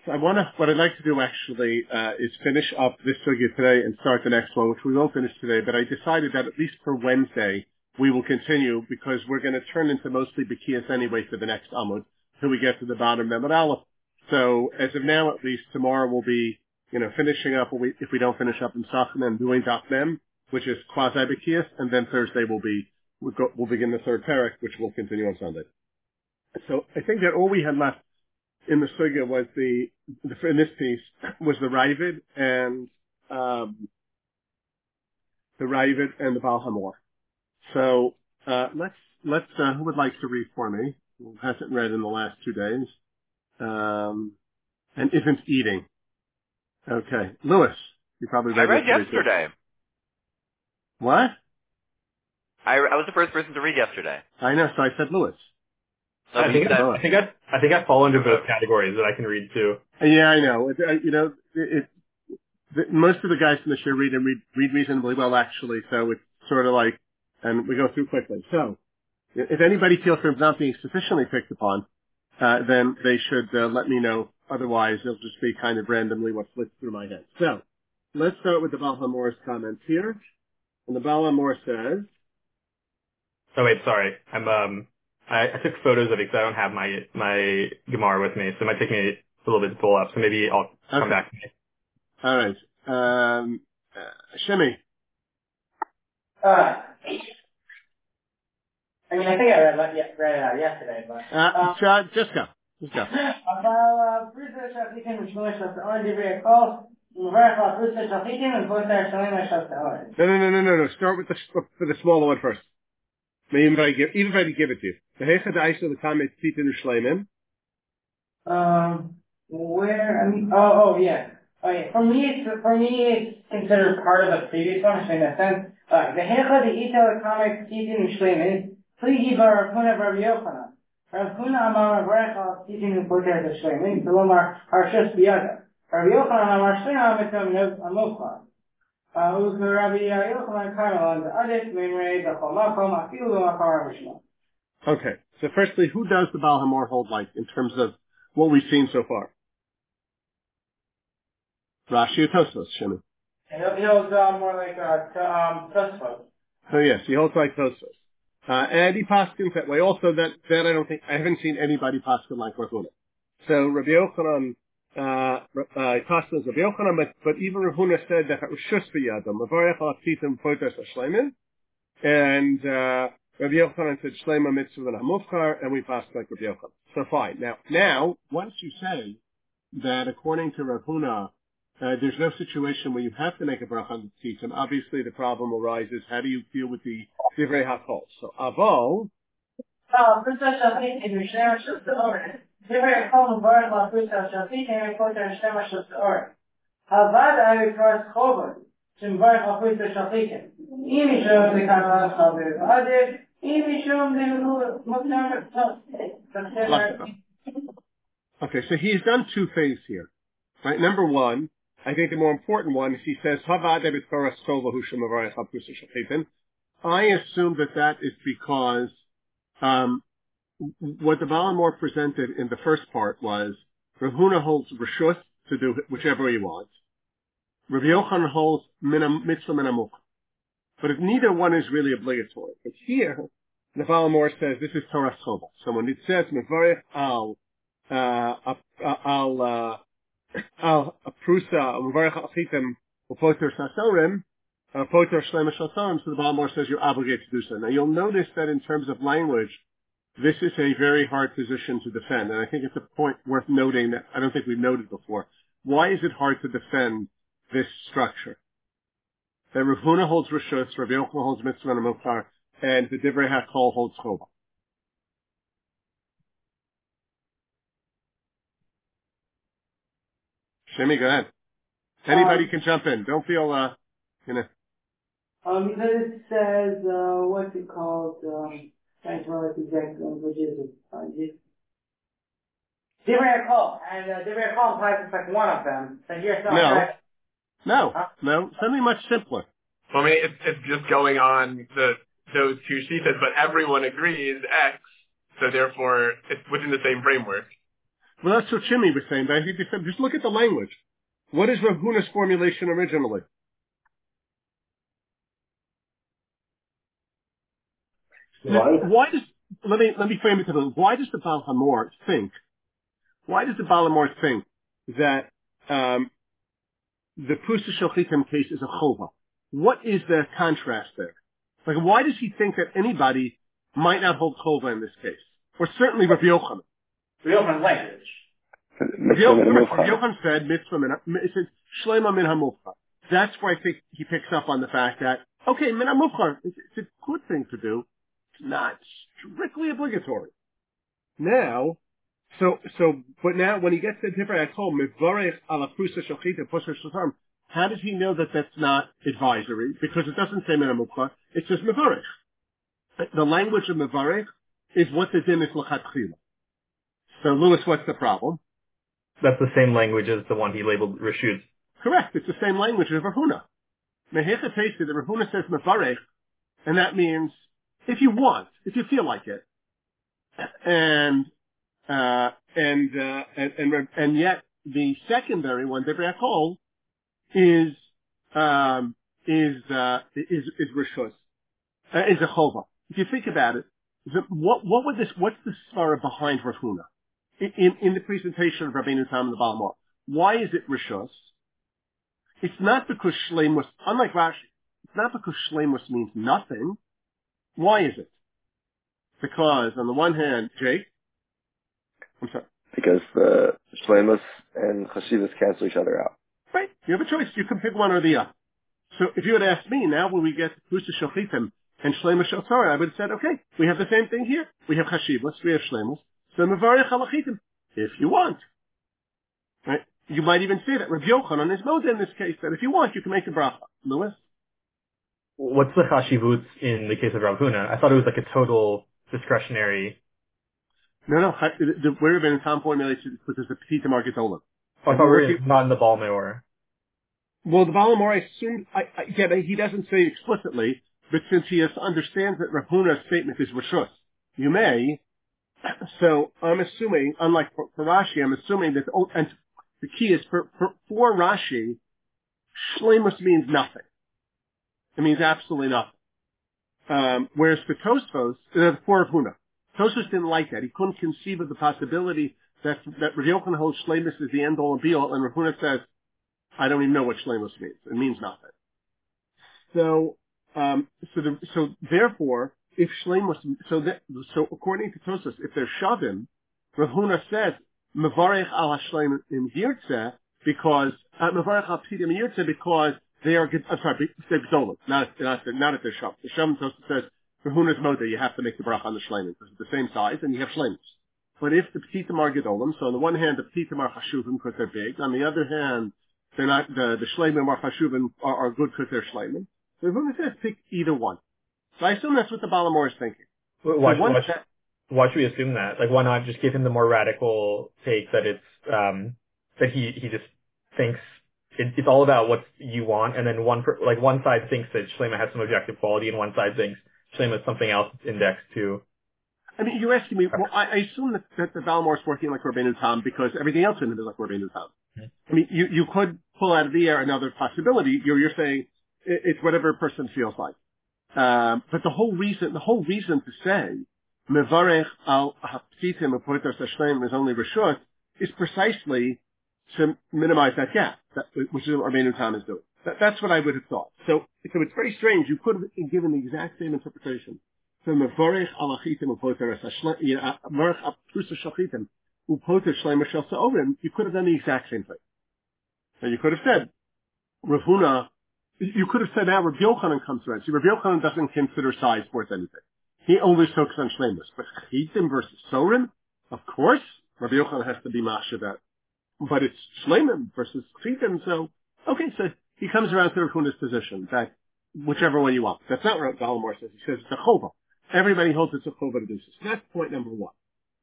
So what I'd like to do actually, is finish up this sugya today and start the next one, which we will finish today, but I decided that at least for Wednesday, we will continue because we're going to turn into mostly Bekias anyway for the next Amud till we get to the bottom Mehmet Aleph. So as of now, at least tomorrow we'll be, finishing up, if we don't finish up in Sachin and doing Daf Mem, which is quasi Bekias, and then Thursday we'll begin the third parak, which will continue on Sunday. So I think that all we had left in the sugya was in this piece was the Ravid and the Baal Hamor. So let's who would like to read for me? Who hasn't read in the last 2 days and isn't eating? Okay, Lewis, you probably read. I read yesterday. What? I was the first person to read yesterday. I know, so I said Lewis. I think I fall into both categories that I can read too. Yeah, I know. Most of the guys in the show read reasonably well, actually. So it's sort of like, and we go through quickly. So if anybody feels they're not being sufficiently picked upon, then they should let me know. Otherwise, it'll just be kind of randomly what flips through my head. So let's start with the Baal HaMor's comments here. And the Baal HaMor says. Oh wait, sorry. I took photos of it because I don't have my Gemara with me, so it might take me a little bit to pull up. So maybe I'll come back to me. All right. Shimi. I think I read it out yesterday, but just go. No. Start with the smaller one first. Even if I give it to you. The Hecha Da'isa the Kamet Titin Shleimin. Yeah. Okay. For me, it's considered part of the previous one, in a sense. The Hecha Da'isa the Kamet Titin Shleimin. Pligi Bar Rav Huna Bar Yochanan. Rav Huna Amar Varecha Titin Poter Shleimin. Pelomar Harshus Biyada. Rav Yochanan Amar Shleim Mitzvah Amokar. Okay, so firstly, who does the Baal HaMor hold like in terms of what we've seen so far? Rashi or Tosfos, Shimon? He holds more like Tosfos. So yes, he holds like Tosfos. And he paskins that way. Also, that I haven't seen anybody paskin like Rav Huna. So Rabbi Yochanan, paskins Rabbi Yochanan, but even Rav Huna said that Rishus b'yadam, Mavarech al Titim Potes Shleimin, and Rabbi Yochanan said Shleima Mitzvah and Hamufkar, and we passed like Rabbi Yochanan. So fine. Now, once you say that according to Rav Huna, there's no situation where you have to make a bracha on the tzitzim, obviously the problem arises, how do you deal with the divrei hakol? So, Aval. Okay, so he's done two things here. Right, number one, I think the more important one is he says, I assume that is because what the Baal HaMor presented in the first part was Rav Huna holds Rishus to do whichever he wants. Rabbi Yochanan holds mitzvah minamuk. But neither one is really obligatory. But here, the Baal HaMor says this is Torah Chova. So when it says Mevarech al Prusa, Mevarech al Chitim, Poter Sasorim, Poter Shlema Shasorim, so the Baal HaMor says you're obligated to do so. Now you'll notice that in terms of language, this is a very hard position to defend, and I think it's a point worth noting that I don't think we've noted before. Why is it hard to defend this structure? That Rav Huna holds Rishus, Rabbi Yochanan holds Mitzvah and Mokar, and the Divrei HaKol holds Chova. Shemi, go ahead. Anybody can jump in. Don't feel, because it says, what's it called, trying to remember the exact language is, Divrei HaKol, and Divrei HaKol implies it's like one of them. So here's No, something much simpler. Well, I mean, it's just going on those two shitas, but everyone agrees X, so therefore it's within the same framework. Well, that's what Shimi was saying, but I think they said, just look at the language. What is Rav Huna's formulation originally? Why does, let me frame it to them. Why does the Baal HaMor think that, the Pusa Shilchitim case is a chova? What is the contrast there? Like, why does he think that anybody might not hold chova in this case? Or certainly Rav Yochanan. Rav Yochanan's language. Rav Yochanan said, mitzvah min, it says, shlema min hamufcha. That's where I think he picks up on the fact that, okay, min hamufcha, it's a good thing to do. It's not strictly obligatory. Now, but now when he gets to Divrei HaKol, Mevarech ala Prusa Shachita Pusher Shatam, how does he know that that's not advisory? Because it doesn't say Menamukha, it says Mevarech. The language of Mevarech is what the din is L'chatchila. So, Lewis, what's the problem? That's the same language as the one he labeled Rishut. Correct, it's the same language as Rav Huna. Mehecha Tesi, the Rav Huna says Mevarech, and that means if you want, if you feel like it. And yet the secondary one, Divrei HaKol, is Rishus, is a chova. If you think about it, what's the svara behind Rav Huna? In the presentation of Rabbeinu Tam and the Baal HaMor, why is it Rishus? It's not because Shleimus, unlike Rashi, it's not because Shleimus means nothing. Why is it? Because on the one hand, Jake, I'm sorry. Because the Shleimus and Chashivas cancel each other out. Right. You have a choice. You can pick one or the other. So if you had asked me, now when we get Pusa Shochitim and Shleimus Shel Torah, I would have said, okay, we have the same thing here. We have Chashivas, we have Shleimus. So Mevarech Halachitim, if you want. Right? You might even say that Rav Yochanan is Moda in this case, that if you want, you can make a bracha. Lewis? What's the Chashivut in the case of Rav Huna? I thought it was like a total discretionary. No. The way Rabbeinu Tam formulates it was the Petit Tamar Gedolim. I thought we were not in the Baal HaMor. Well, the Baal HaMor, I assume, he doesn't say explicitly, but since he understands that Rav Huna's statement is Rishus, you may. So I'm assuming, unlike for Rashi, I'm assuming that, and the key is for Rashi, Shleimus means nothing. It means absolutely nothing. Whereas for Tosfos, for Rav Huna, Tosfos didn't like that. He couldn't conceive of the possibility that Rav Yochanan holds Shleimus is the end all and be all, and Rav Huna says, I don't even know what Shleimus means. It means nothing. So therefore, if Shleimus, so according to Tosfos, if they're Shavim, Rav Huna says, Mevarech al HaShleim im Yirtzeh, because, Mevarech al P'tidim Yirtzeh, because they are, I'm sorry, they're Gdolim, not if they're Shavim. The Shavim Tosfos says, Rav Huna's Moda, you have to make the bracha on the Shleimim, because it's the same size, and you have Shleimus. But if the P'titim are Gedolim, so on the one hand, the P'titim are Chashuvim because they're big, on the other hand, they're not, the Shleimim are Chashuvim are good because they're Shleimim. So Rav Huna says pick either one. So I assume that's what the Baal HaMor is thinking. Why should we assume that? Like, why not just give him the more radical take that it's, that he just thinks it's all about what you want, and then one side thinks that Shleima has some objective quality, and one side thinks Shleima is something else indexed to. I mean, you're asking me, well, I assume that the Baal HaMor is working like Rabbeinu Tam because everything else in it is like Rabbeinu Tam. Mm-hmm. I mean, you could pull out of the air another possibility. You're saying it's whatever a person feels like. But the whole reason to say Mevarech al Haptitim Apoitos Hashleim is only Rishut is precisely to minimize that gap, which is what Rabbeinu Tam is doing. That's what I would have thought. So it's very strange. You could have given the exact same interpretation. So Mevarech al Hachitim Apoitos Hashleim, Mevarech al Prusa Shachitim Upoitos Shleim Shel Sa'orim. You could have done the exact same thing. So you could have said Rav Huna. You could have said now Rav Yochanan comes around. See, Rav Yochanan doesn't consider size worth anything. He always focuses on Shleimus. But Chachitim versus Sorim, of course, Rav Yochanan has to be masha that. But it's Shleimim versus Chachitim, so, okay, so he comes around to Rav Huna's position, that whichever one you want. That's not what Baal HaMor says. He says it's a chova. Everybody holds it's a chova to do this. So that's point number one.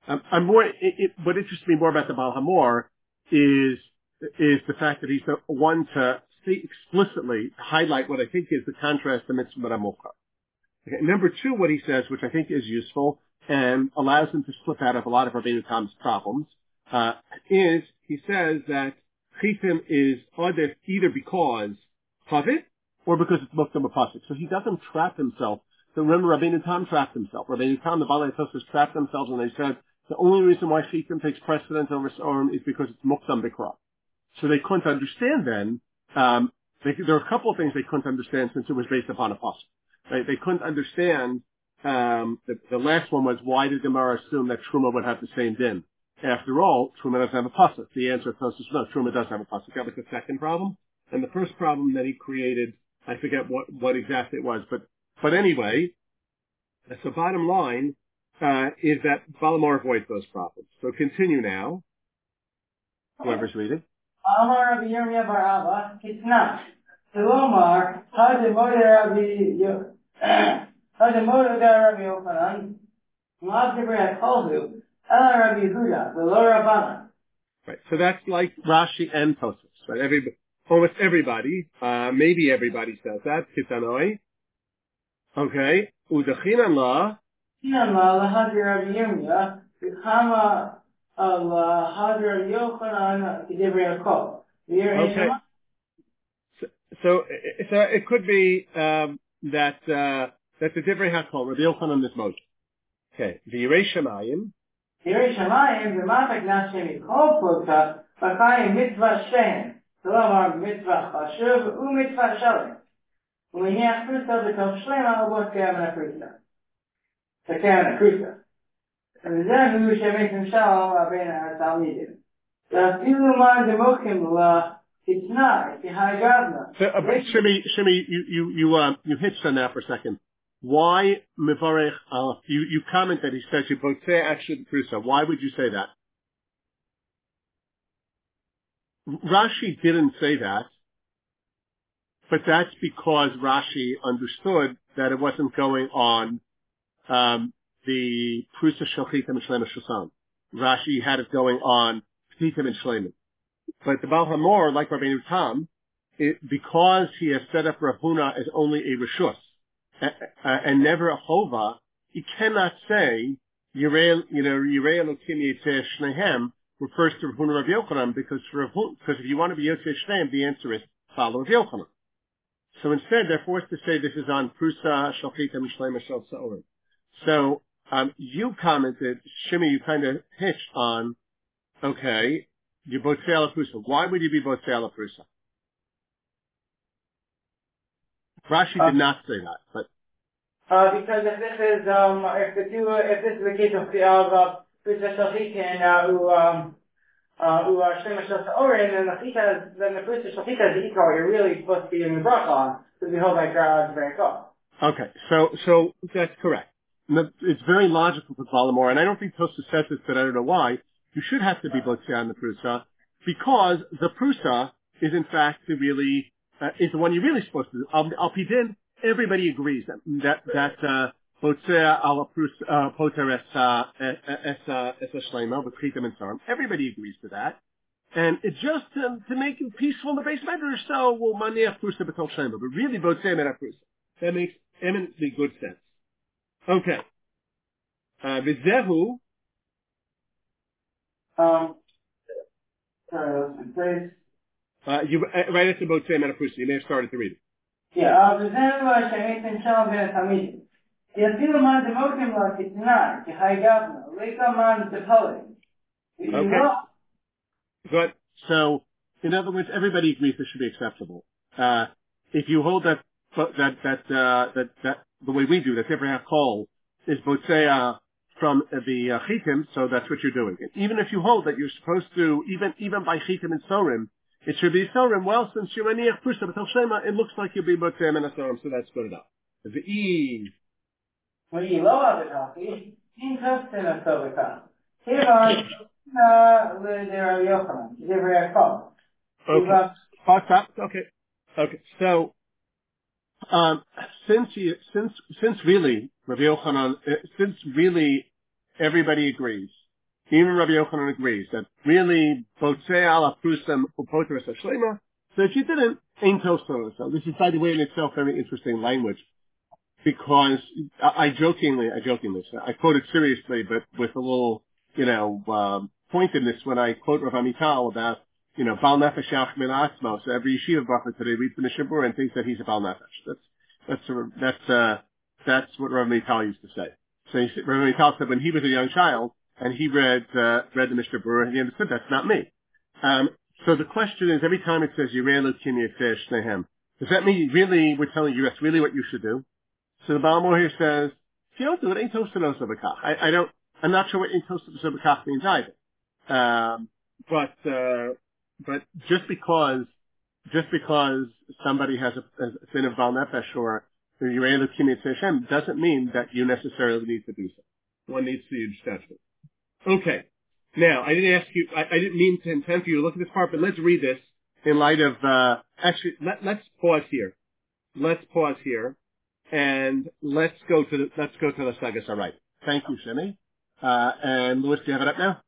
What interests me more about the Baal HaMor is the fact that he's the one to say explicitly, highlight what I think is the contrast to mitzvah b'ramukha. Okay, number two, what he says, which I think is useful and allows him to slip out of a lot of Rabbeinu Tam's problems, is he says that chitim is odef either because chavit or because it's muktam apasik. So he doesn't trap himself. So remember, Rabbeinu Tam trapped himself. Rabbeinu Tam, the Balei Tosfos trapped themselves, and they said the only reason why chitim takes precedence over Sorim is because it's muktam bikra. So they couldn't understand then. There are a couple of things they couldn't understand since it was based upon a pasuk. Right? They couldn't understand. The last one was why did Gemara assume that Truma would have the same din? After all, Truma doesn't have a pasuk. The answer is no. Truma does have a pasuk. That was the second problem, and the first problem that he created, I forget what exactly it was, but anyway. So bottom line is that Balamor avoids those problems. So continue now. Whoever's reading. Amar Rabbi Yirmiyah bar Abba, Kitna. Tilomar, Hademoder Rabbi Yochanan, Ma'avdibri HaKolhu, Ela Rabbi Yehuda, V'lo Rabbana. Right, so that's like Rashi and Tosfos, right? Almost everybody, maybe everybody says that, Kitanoi. Okay, Udachinan La. Chinan La, Lahadri Rabbi Yirmiyah, V'chama Lahadri Rabbi Yochanan, K'dibri HaKol. Okay. So it could be that the Divrei HaKol, Rabbi Yochanan is Moshe. Okay. The Yirei Shemayim. Yirei Shemayim, v'matak nashem yichol plota, v'chayim mitzvah shehem. K'lomar mitzvah chashuv, u'mitzvah shalem. U'miniach prusa b'tov shlema, u'bot ke'amen ha'prusa. Ke'amen ha'prusa. V'zehu shemetim shalom, v'abein ha'talmidim. V'afilu man demochim la, it's not. It's high. So, Shimi, you hitched on that for a second. Why Mivarech Aleph? You commented, he says, you both say actually the Prusa. Why would you say that? Rashi didn't say that, but that's because Rashi understood that it wasn't going on, the Prusa Shalchitim and Shlema Shusam. Rashi had it going on Petitim and Shleimim. But the Baal Hamor, like Rabbeinu Tam, because he has set up Rav Huna as only a Rishus, and never a Chova, he cannot say, Yirei Elokim Yitzeh Shnehem refers to Rav Huna Rav Yochanan, because if you want to be Yitzeh Shnehem, the answer is follow Rav Yochanan. So instead, they're forced to say this is on Prusa, Shalchitim, Shlema, Shal Sa'orim. So, you commented, Shimi, you kind of hitched on, okay, you botzei ala prusa. Why would you be botzei ala prusa? Rashi did not say that, but because if this is if this is the case of prusa shalchitin who shlema shel sa'orim, then the prusa shalchita is the ikar you're really supposed to be in the bracha on, because we hold that God's very call. Okay, so that's correct. It's very logical for Balamor, and I don't think Tosfos says this, but I don't know why. You should have to be botzei on the prusa, because the prusa is in fact is the one you're really supposed to do. Al pidin, everybody agrees that botzei ala prusa poter es shlema with chitim and sarim. Everybody agrees to that, and it's just to make it peaceful in the base medrash. So we'll maniach prusa b'tol shlema, but really botzei mena prusa. That makes eminently good sense. Okay, v'zehu. Please. You right at the boat same Prusa. You may have started to read it. Yeah. V'zehu shemetim shalom ben tamid. Yafilu man demokim la kitna k'hay gavna leika man depolim. Okay. Good. So, in other words, everybody agrees this should be acceptable. If you hold that the way we do that, every half call is botzei from the chitim, so that's what you're doing. And even if you hold that you're supposed to, even by chitim and sorim, it should be sorim. Well, since you're maniach prusa b'tol shema, it looks like you'll be botzei and sorim, so that's good enough. The e. When you lo avikachi, in kostin asovika. Here there Yochanan. There are Okay. Okay. So, since really Rabbi Yochanan, since really everybody agrees, even Rabbi Yochanan agrees that really botzei ala prusam upoteres hashlema. So if you didn't, ain't toso. So this is, by the way, in itself very interesting language, because I jokingly, I quote it seriously, but with a little, pointedness when I quote Rav Amital about, Bal Nefesh Yach Min Atzmo. So every yeshiva bracha today reads the Mishnah Berurah and thinks that he's a Bal Nefesh. That's what Rav Amital used to say. So Rav Amital said when he was a young child and he read the Mishnah Berurah, he understood that's not me. So the question is, every time it says Yirei Elokim Yefeh Shnehem, does that mean really we're telling you that's really what you should do? So the Baal Mor here says, if you don't do it, ain't toasted no sabakach. I'm not sure what ain't toasted no sabakach means either. But just because somebody has a sin of Baal Nefesh or Yirei Elokim Yefeh Shnehem doesn't mean that you necessarily need to do so. One needs to use judgment. Okay. Now, I didn't mean to intend for you to look at this part, but let's read this in light of, let's pause here. And let's go to the Sagas. All right. Thank you, Shemi. And Louis, do you have it up now?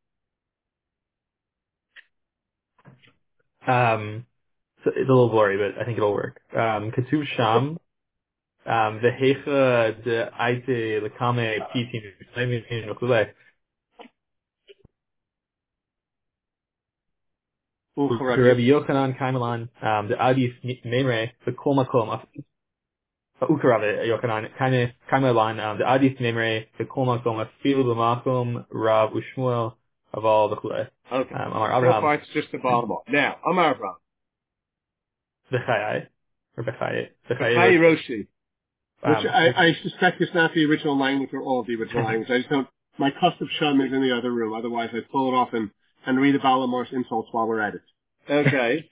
So it's a little blurry, but I think it'll work. Katuv Sham, the Heicha, the Aite, the Kame, Pitin, Rabbi Yochanan Kaimelan, the Adis Memre, the Kol Makom, Ukarav Yochanan Kaimelan, the Adis Memre, the Kol Makom, Afilu B'Makom, Rav Ushmuel, of all the Chulei. Okay. Amar Abraham. So far it's just the bottom. Now, Amar Abraham. Bechayai, or Bechayai. Bechayai Roshi. Which I suspect is not the original language or all of the original language. I just don't, my Kosov Shum is in the other room. Otherwise I'd pull it off and read the Baal Mor's insults while we're at it. Okay.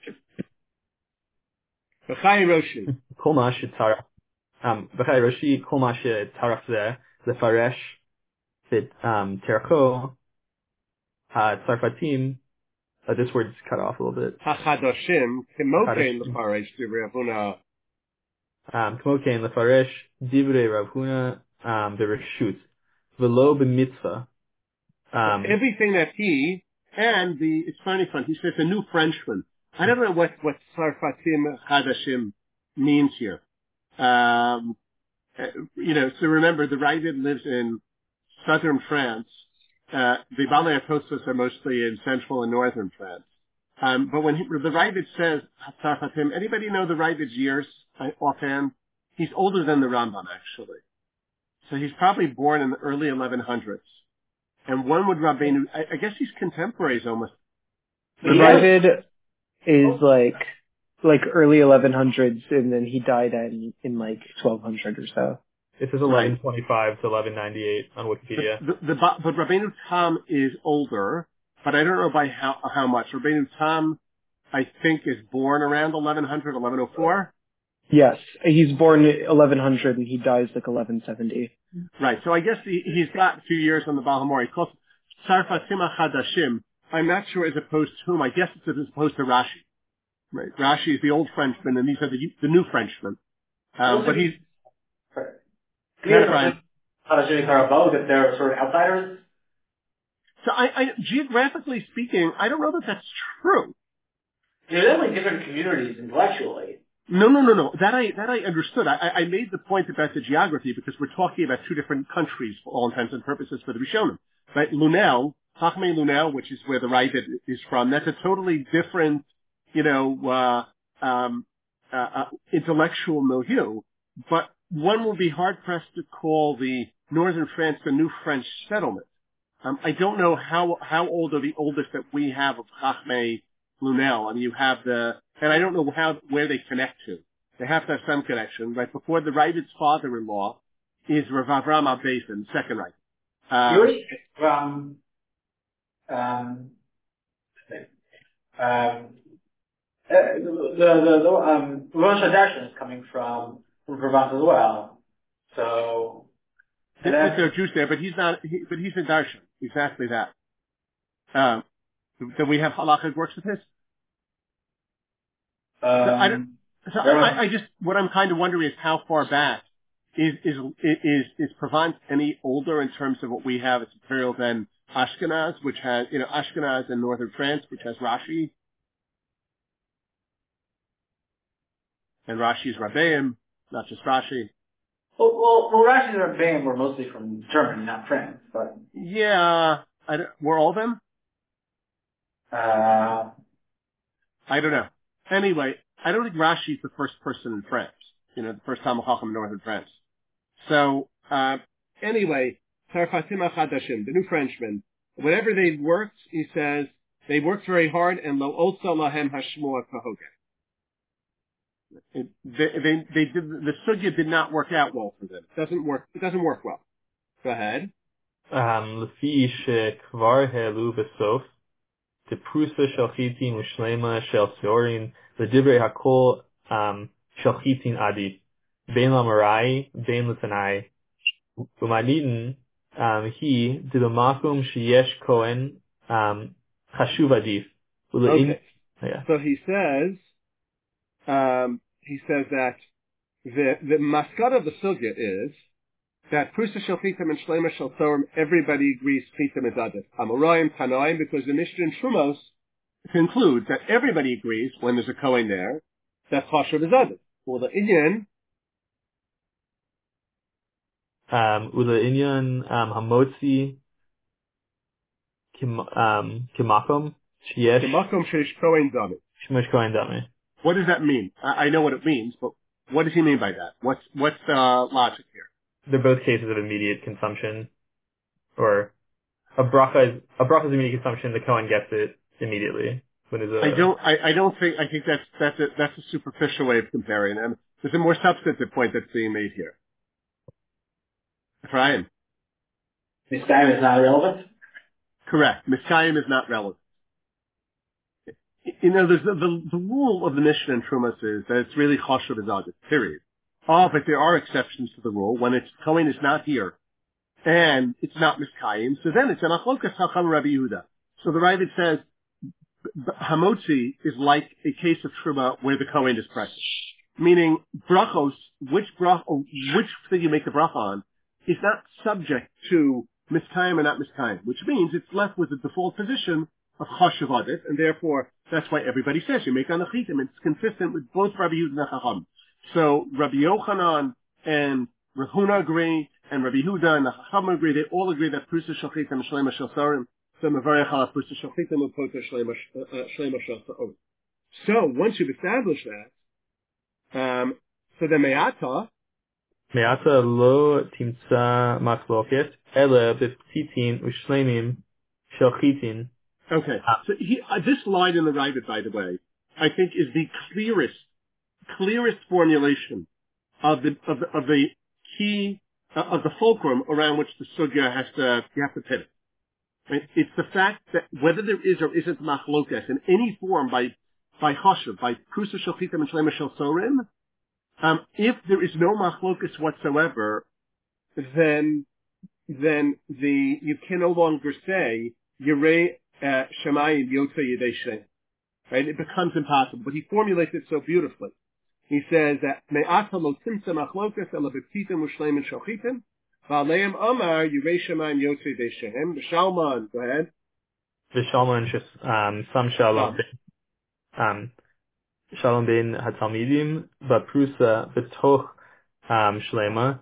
B'chai Roshi. Kol ma shetaraf. B'chai Roshi, kol ma shetaraf zeh, lefaresh, fit, terako, tzarfatim, this word's cut off a little bit. Hachadoshim, kimokein lefaresh, divrei Rav Huna. Kimokein lefaresh, divrei Rav Huna, the reshut. V'lo b'mitzvah. Everything that he, and it's funny, he says a new Frenchman. I don't know what Sarfatim Hadashim means here. So remember, the Ravid lives in southern France. The Balei Apostles are mostly in central and northern France. But when the Ravid says Sarfatim, anybody know the Ravid's years offhand? He's older than the Rambam, actually. So he's probably born in the early 1100s. And one would Rabbeinu, I guess he's contemporaries almost. The Ravid is like early 1100s, and then he died in like 1200 or so. It says 1125 to 1198 on Wikipedia. But Rabbeinu Tam is older, but I don't know by how much. Rabbeinu Tam, I think, is born around 1100, 1104. Yes, he's born 1100 and he dies like 1170. Right, so I guess he's got a few years on the Baal HaMor. He calls Sarfatim Hadashim. I'm not sure as opposed to whom. I guess it's as opposed to Rashi. Right, Rashi is the old Frenchman, and these are the new Frenchmen. But he's Hadashim Karabal, that they're sort of outsiders. So I geographically speaking, I don't know that that's true. They're definitely different communities intellectually. No. That I understood. I made the point about the geography because we're talking about two different countries for all intents and purposes for the Rishonim. Right? Lunel, Chachmei Lunel, which is where the Ravid is from, that's a totally different, intellectual milieu. But one will be hard pressed to call the northern France the new French settlement. I don't know how old are the oldest that we have of Chachmei Lunel. I mean, you have and I don't know where they connect to. They have to have some connection, right? Before the Ravid's father-in-law is Rav Avram Abeisen, second Ravid. From, the Rosh Hashanah is coming from Provence as well. So. There are Jews there, but he's not, but he's a Darshan. Exactly that. Do we have halachic works with his? I just, what I'm kind of wondering is how far back is Provence any older in terms of what we have as material than Ashkenaz, which has, Ashkenaz in northern France, which has Rashi. And Rashi's Rabbeim, not just Rashi. Well, Rashi and Rabbeim were mostly from Germany, not France, but. Yeah, were all of them? I don't know. Anyway, I don't think Rashi is the first person in France. The first Talmud Chacham in northern France. So, anyway, Tarfatim Achadashim, the new Frenchman, whenever they worked, he says, they worked very hard, and lo otsa lahem hashmua kahoga. They did, the sugya did not work out well for them. It doesn't work well. Go ahead. לפי שכבר העלו בסוף, דפרוסה של חיטין ושלמה של שעורים, לדברי הכל של חיטין עדיף, בין למראי, בין לתנאי. ומעניין היא דבמקום שיש כהן חשוב עדיף. Okay. Yeah. So he says that the mascot of the sugya is that Prusa Shel Chitim and Shlema Shel Tzorim, everybody agrees Chitim is Adif. Amoraim, Tanoim, because the Mishnah in Trumos concludes that everybody agrees, when there's a Kohen there, that Chashav is Adif. Well, the Inyan, Hamotzi, Kimakom, Sheyesh. Kimakom Sheish Kohen Dami. Shemesh Kohen Dami. What does that mean? I know what it means, but what does he mean by that? What's the logic here? They're both cases of immediate consumption, or a bracha is immediate consumption. The Kohen gets it immediately. I think that's a superficial way of comparing them. There's a more substantive point that's being made here. Ephraim. Miskayim is not relevant? Correct. Miskayim is not relevant. There's the rule of the Mishnah in Trumas is that it's really chashuv adif, period. But there are exceptions to the rule when its Kohen is not here and it's not miskayim. So then it's an achlokas Chacham Rabbi Yehuda. So the Ravid says hamotzi is like a case of truma where the Kohen is present, meaning brachos, which thing you make the bracha on, is not subject to miskayim or not miskayim, which means it's left with the default position of chashuv adif, and therefore that's why everybody says you make on the chitim. It's consistent with both Rabbi Yehuda and Chacham. So Rabbi Yochanan and Rav Huna agree, and Rabbi Yehuda and the Chacham agree. They all agree that Prusa Shel Chitim and Shlema Shel Tzorim. So Mevarech ala Prusa Shel Chitim and Pota Shlema Shel Tzorim. So once you've established that, so then Me'ata lo timtza machloket ele b'ptitin u'shlemim shel chitin. Okay, so this line in the Ravid, by the way, I think is the clearest formulation of the key of the fulcrum around which the sugya you have to pivot. Right? It's the fact that whether there is or isn't machlokas in any form by chashuv, by prusa shel chitim and shlema shel tzorim, if there is no machlokas whatsoever, then you can no longer say yirei shemayim yotze yedei shem. Right? It becomes impossible. But he formulates it so beautifully. He says that me'ata lo timtza machlokas ela b'ptitim u'shleimin shel chitim v'aleim amar yirei shemayim yotze yedei shem. V'shalman, go ahead. V'shalman sam shalom ben hatalmidim b'prusa b'toch shlema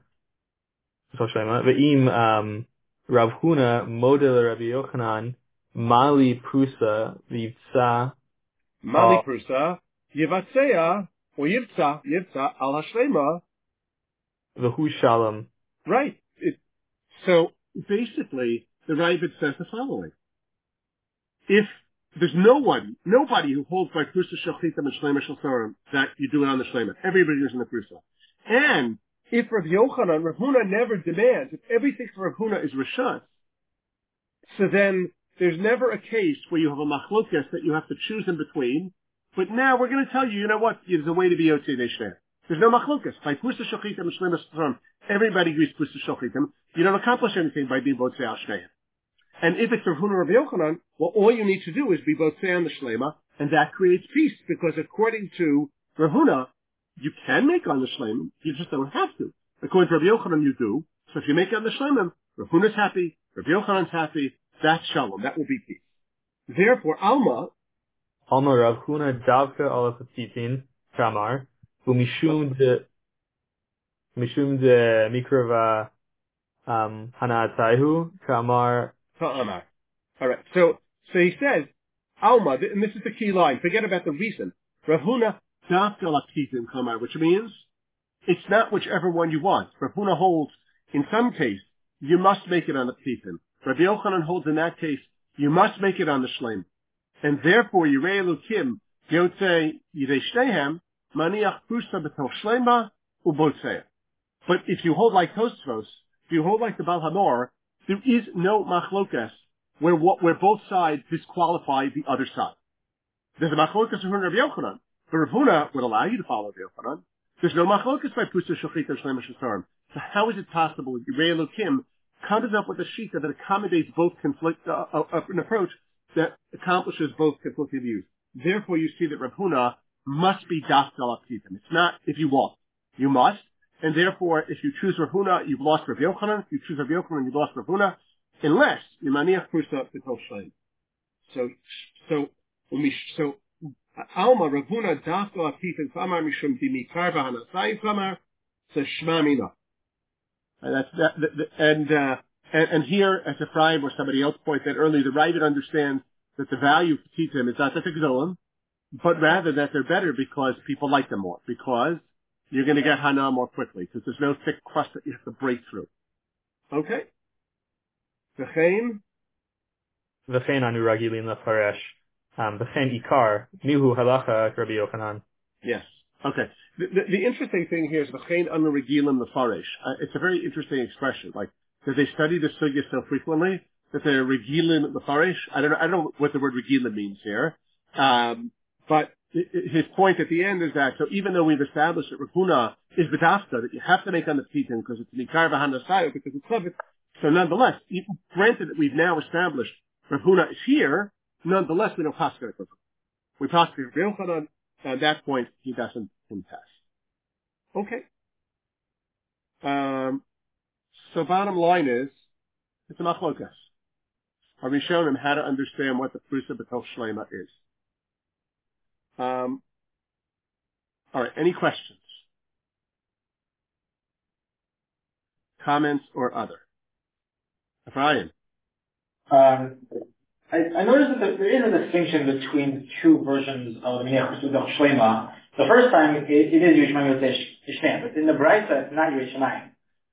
ve'im Rav Huna model Rabbi Yochanan mali prusa v'yivtza mali prusa yivatzea or yivtza al hashlema v'hu shalom. Right. So basically, the Ravid says the following: if there's nobody who holds by prusa shel chitim and shlema shel tzorim that you do it on the shlema, everybody is in the prusa, and if Rav Yochanan, Rav Huna never demands, if everything for Rav Huna is rishas, so then there's never a case where you have a machlokas that you have to choose in between. But now we're going to tell you, you know what? There's a way to be yotzei yedei shneim. There's no machlokas. By prusa shel chitim and shlema shel tzorim, everybody agrees prusa shel chitim. You don't accomplish anything by being botzei al shneim. And if it's Rav Huna or Rav Yochanan, well, all you need to do is be botzei on the shlema, and that creates peace, because according to Rav Huna, you can make on the shleimim, you just don't have to. According to Rabbi Yochanan, you do. So if you make on the shleimim, Rav Huna's happy, Rabbi Yochanan's happy, that's shalom, that will be peace. Therefore, Alma Rav Huna davka ala petitin kamar, umishum de mikrava hanataihu kamar. All right. So he says, Alma, and this is the key line. Forget about the reason. Rav Huna dafka lakitim kamar, which means it's not whichever one you want. Rav Huna holds, in some case, you must make it on the Ptitim. Rabbi Yochanan holds in that case, you must make it on the Shleim. And therefore, Yirei Elukim, Yotze Yidei Shteihem, Maniach Prusa B'Tel Shleima, Ubotzeya. But if you hold like Tosfos, if you hold like the Baal Hamor, there is no machlokas where both sides disqualify the other side. There's a machlokas from Rabbi Yochanan. But Rav Huna would allow you to follow Rabbi Yochanan. There's no machlokas by Prusa Shachita Shleima Shasarim. So how is it possible that Yirei Elukim comes up with a shita that accommodates both an approach that accomplishes both conflicting views? Therefore, you see that Rav Huna must be dafka lakitim. It's not if you want. You must. And therefore, if you choose Rav Huna, you've lost Rav Yochanan. If you choose Rav Yochanan, you've lost Rav Huna. Unless you maniach prusa b'tol shleim. So Alma Rav Huna dafka lakitim klamar mishum dimikar v'hanasai klamar says shma mina. And that's and here, as Ephraim or somebody else pointed out earlier, the Ravid understands that the value of Petitim is not that Gdolim, but rather that they're better because people like them more, because you're going to get Hana more quickly, because there's no thick crust that you have to break through. Okay? V'chein anu ragilin lafaresh. V'chein ikar, mihu halacha Rabbi Yochanan. Yes. Okay. The interesting thing here is v'chein anu regilim lafaresh. It's a very interesting expression. Like, that they study the sugya so frequently that they're regilim lafaresh. I don't know what the word regilim means here. But his point at the end is that, so even though we've established that Rav Huna is b'dafka, that you have to make on the Petitim because it's an ikar v'hanasai, because it's Chavit, so nonetheless, granted that we've now established Rav Huna is here, nonetheless we don't pass it. We pass it Rav Yochanan, and at that point he doesn't pass. Okay. So bottom line is, it's a machlokas. Are we showing him how to understand what the Prusa B'Tel Shleima is? All right, any questions? Comments or other? Ephraim? I noticed that there is a distinction between the two versions of the Minech Prusa Shlema. The first time it is Yerushalayim Yotzei Shneim, but in the Braisa it's not Yerushalayim.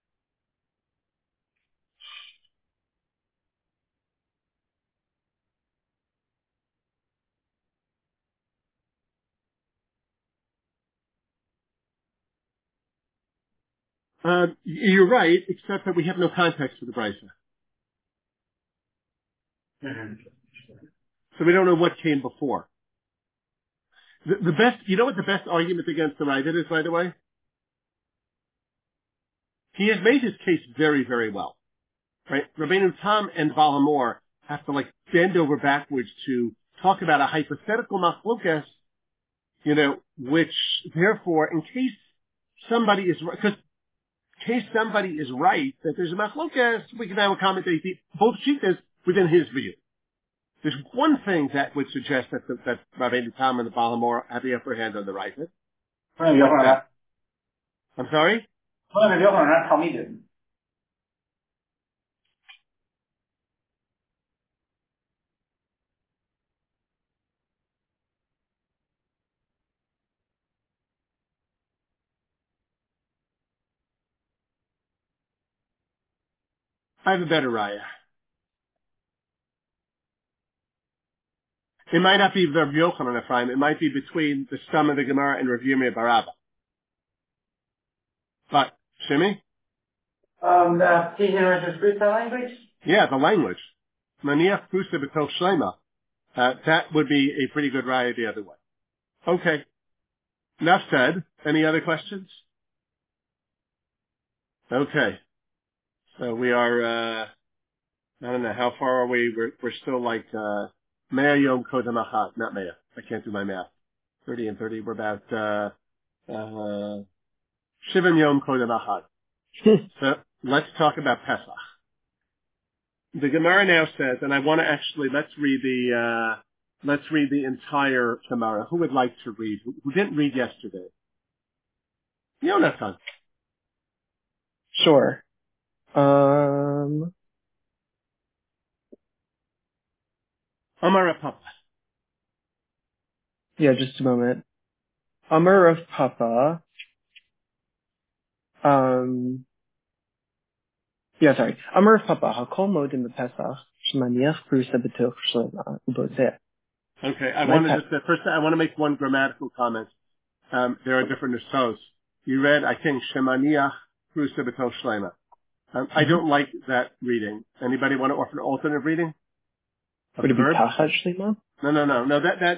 You're right, except that we have no context for the Braisa. Mm-hmm. So we don't know what came before. The best, you know what the best argument against the Ravid is, by the way? He has made his case very, very well. Right? Rabbeinu Tam and Baal Hamor have to bend over backwards to talk about a hypothetical machlokas, which therefore, in case somebody is right, that there's a machlokas, we can now accommodate both shitas within his view. There's one thing that would suggest that Rabbeinu Tam and the Baal Hamor have the upper hand on the right. I'm sorry? I have a better raya. It might not be Rabbi Yochanan Ephraim. It might be between the stem of the Gemara and Rav Yirmiyah bar Abba. But Shimi? The Petitim versus Prusa language? Yeah, the language. Maniach Prusa B'Tel Shleima. That would be a pretty good raya the other way. Okay. Enough said. Any other questions? Okay. So we are, I don't know, how far are we? We're still Mea Yom Kodem Achad, not Mea. I can't do my math. 30 and 30, we're about, Shivim Yom Kodem Achad. So let's talk about Pesach. The Gemara now says, and I want to actually, let's read the entire Gemara. Who would like to read? Who didn't read yesterday? Yonatan. Sure. Amar Papa. Yeah, just a moment. Amar of Papa. Amar of Papa. Hakol modim b'Pesach. Shemaniach prusa b'toch shlema ubozeh. Okay, I want to make one grammatical comment. There are different nusos. You read, I think, Shemaniach prusa b'toch shlema. I don't like that reading. Anybody want to offer an alternate reading? Would it be Tachat Shlema? No.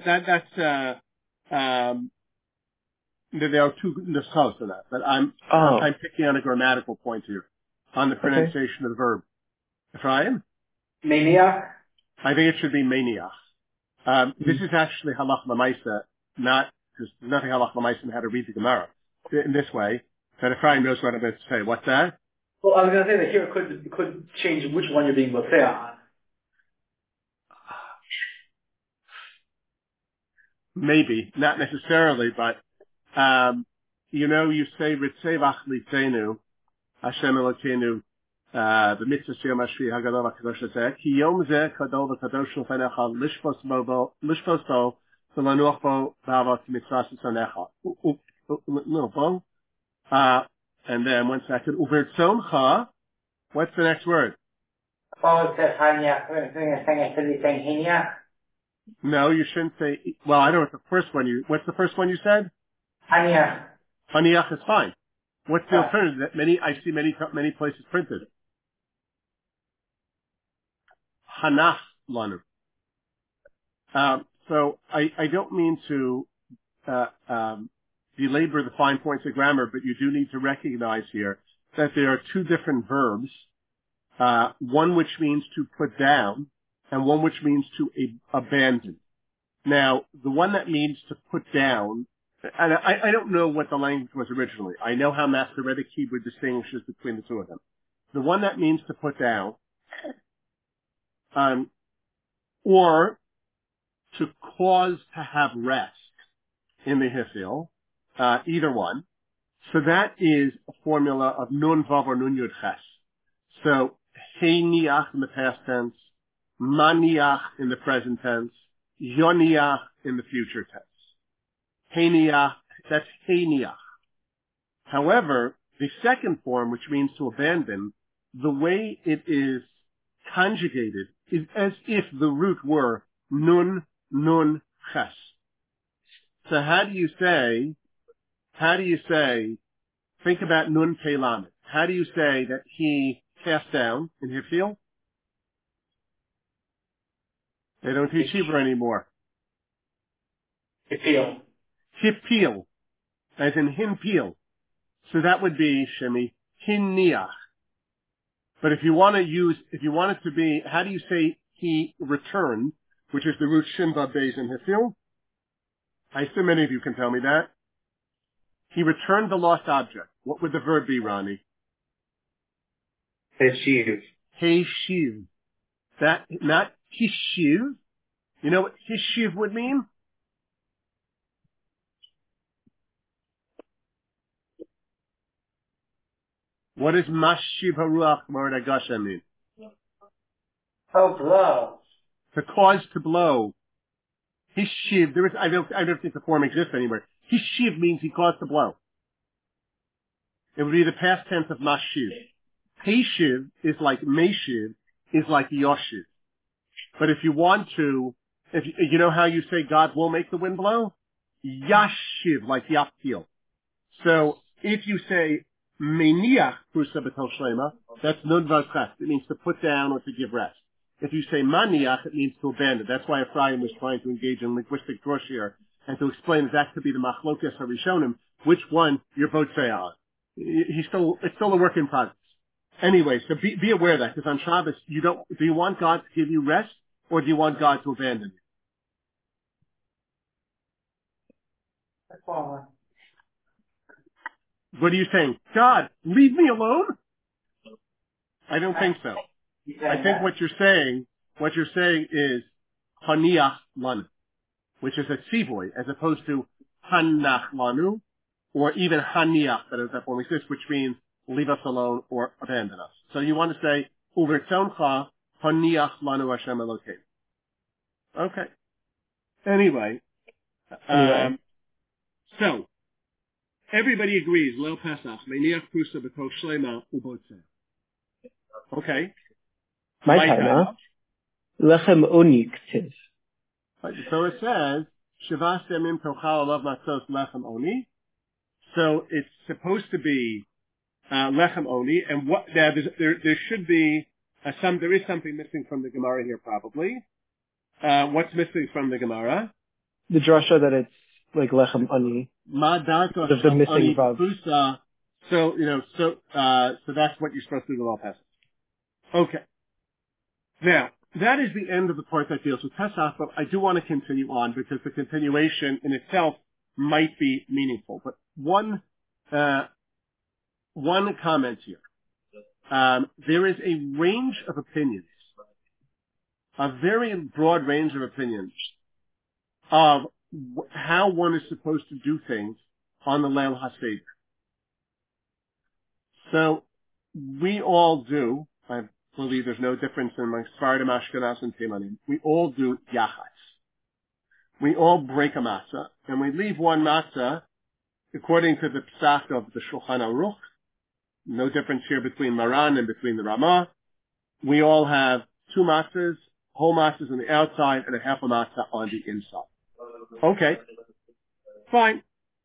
There are two nusos in that, but I'm picking on a grammatical point here on the pronunciation of the verb. Ephraim? Maniach? I think it should be maniach. This is actually halach l'maisa, not because there's nothing halach l'maisa in how to read the Gemara in this way. But Ephraim knows what I'm about to say. What's that? Well, I was going to say that here it could change which one you're being Bosea on. Maybe, not necessarily, but, you say, Ritzevach Litzenu, Hashem Elokeinu, the mitzvah Yom HaShvi HaGadol HaKadosh Hazeh, Ki Yom Zeh Kadol VeKadosh L'Feinecha Lishpos Bo V'Lanuach Bo B'Avat Mitzvah Sisonecha. No, Bo. And then 1 second. Uvertzoncha, what's the next word? Oh, it says Hanya. I should be saying Hinya. No, you shouldn't say, well, I don't know what's the first one you said? Hanya. Haniach is fine. What's the alternative that I see many places printed? Hanach lanu. So I don't mean to, belabor the fine points of grammar, but you do need to recognize here that there are two different verbs, one which means to put down and one which means to abandon. Now, the one that means to put down, and I don't know what the language was originally. I know how Masoretic Hebrew distinguishes between the two of them. The one that means to put down, or to cause to have rest in the Hifil, either one. So that is a formula of nun vav or nun yud ches. So heiniach in the past tense, maniach in the present tense, yoniach in the future tense. Heiniach, that's heiniach. However, the second form, which means to abandon, the way it is conjugated is as if the root were nun ches. So how do you say, think about nun pelamet. How do you say that he cast down in Hifil? They don't teach Hebrew anymore. Hipil, as in hinpil. So that would be, Shemi, hinniach. But if you want it to be, how do you say he returned, which is the root shin vav beis in Hifil? I assume many of you can tell me that. He returned the lost object. What would the verb be, Ronnie? Heshiv. Heshiv. That, not hishiv. You know what hishiv would mean? What does mashiv haruach marad agasha mean? Oh, blow. To cause to blow. Hishiv, I don't think the form exists anywhere. Hishiv means he caused to blow. It would be the past tense of mashiv. Peshiv is like meshiv, is like yoshiv. But if you want to, you know how you say God will make the wind blow? Yashiv, like yaptil. So if you say meniach prusa b'tol shlema, that's nun vav ches. It means to put down or to give rest. If you say maniach, it means to abandon. That's why Ephraim was trying to engage in linguistic drush here and to explain that could be the machlokas harishonim, which one you're both say on. It's still a work in progress. Anyway, so be aware of that, because on Shabbos, do you want God to give you rest, or do you want God to abandon you? What are you saying? God, leave me alone? I don't think so. I think what you're saying is haniach lanu, which is a tzivoy, as opposed to hanach lanu, or even haniach, that is that form exists, which means leave us alone or abandon us. So you want to say, uvertzoncha haniach lanu Hashem Elokeinu. Okay. Anyway, Anyway. So, everybody agrees, Leil Pesach, Meiniach Prusa B'Kol Shlema Ubotzeh. Okay. My Taina, Lechem Oni Ktiv. So it says, Shavas Yamim Tochal Alav Matzos Lechem Oni. So it's supposed to be Lechem Oni, and what now there should be there is something missing from the Gemara here probably. What's missing from the Gemara? The drasha that it's like Lechem Oni. There's the missing vav. So so that's what you're supposed to do with all Pesach. Okay. Now that is the end of the part that deals with Pesach, but I do want to continue on because the continuation in itself might be meaningful. But one comment here. There is a range of opinions, a very broad range of opinions of how one is supposed to do things on the Leil HaSeder. So we all do, I believe there's no difference in my Sfardim, Ashkenaz, and Teimanim. We all do Yachatz. We all break a matzah, and we leave one matzah according to the Psach of the Shulchan Aruch. No difference here between Maran and between the Ramah. We all have two matzahs, whole matzahs on the outside and a half a matzah on the inside. Okay. Fine.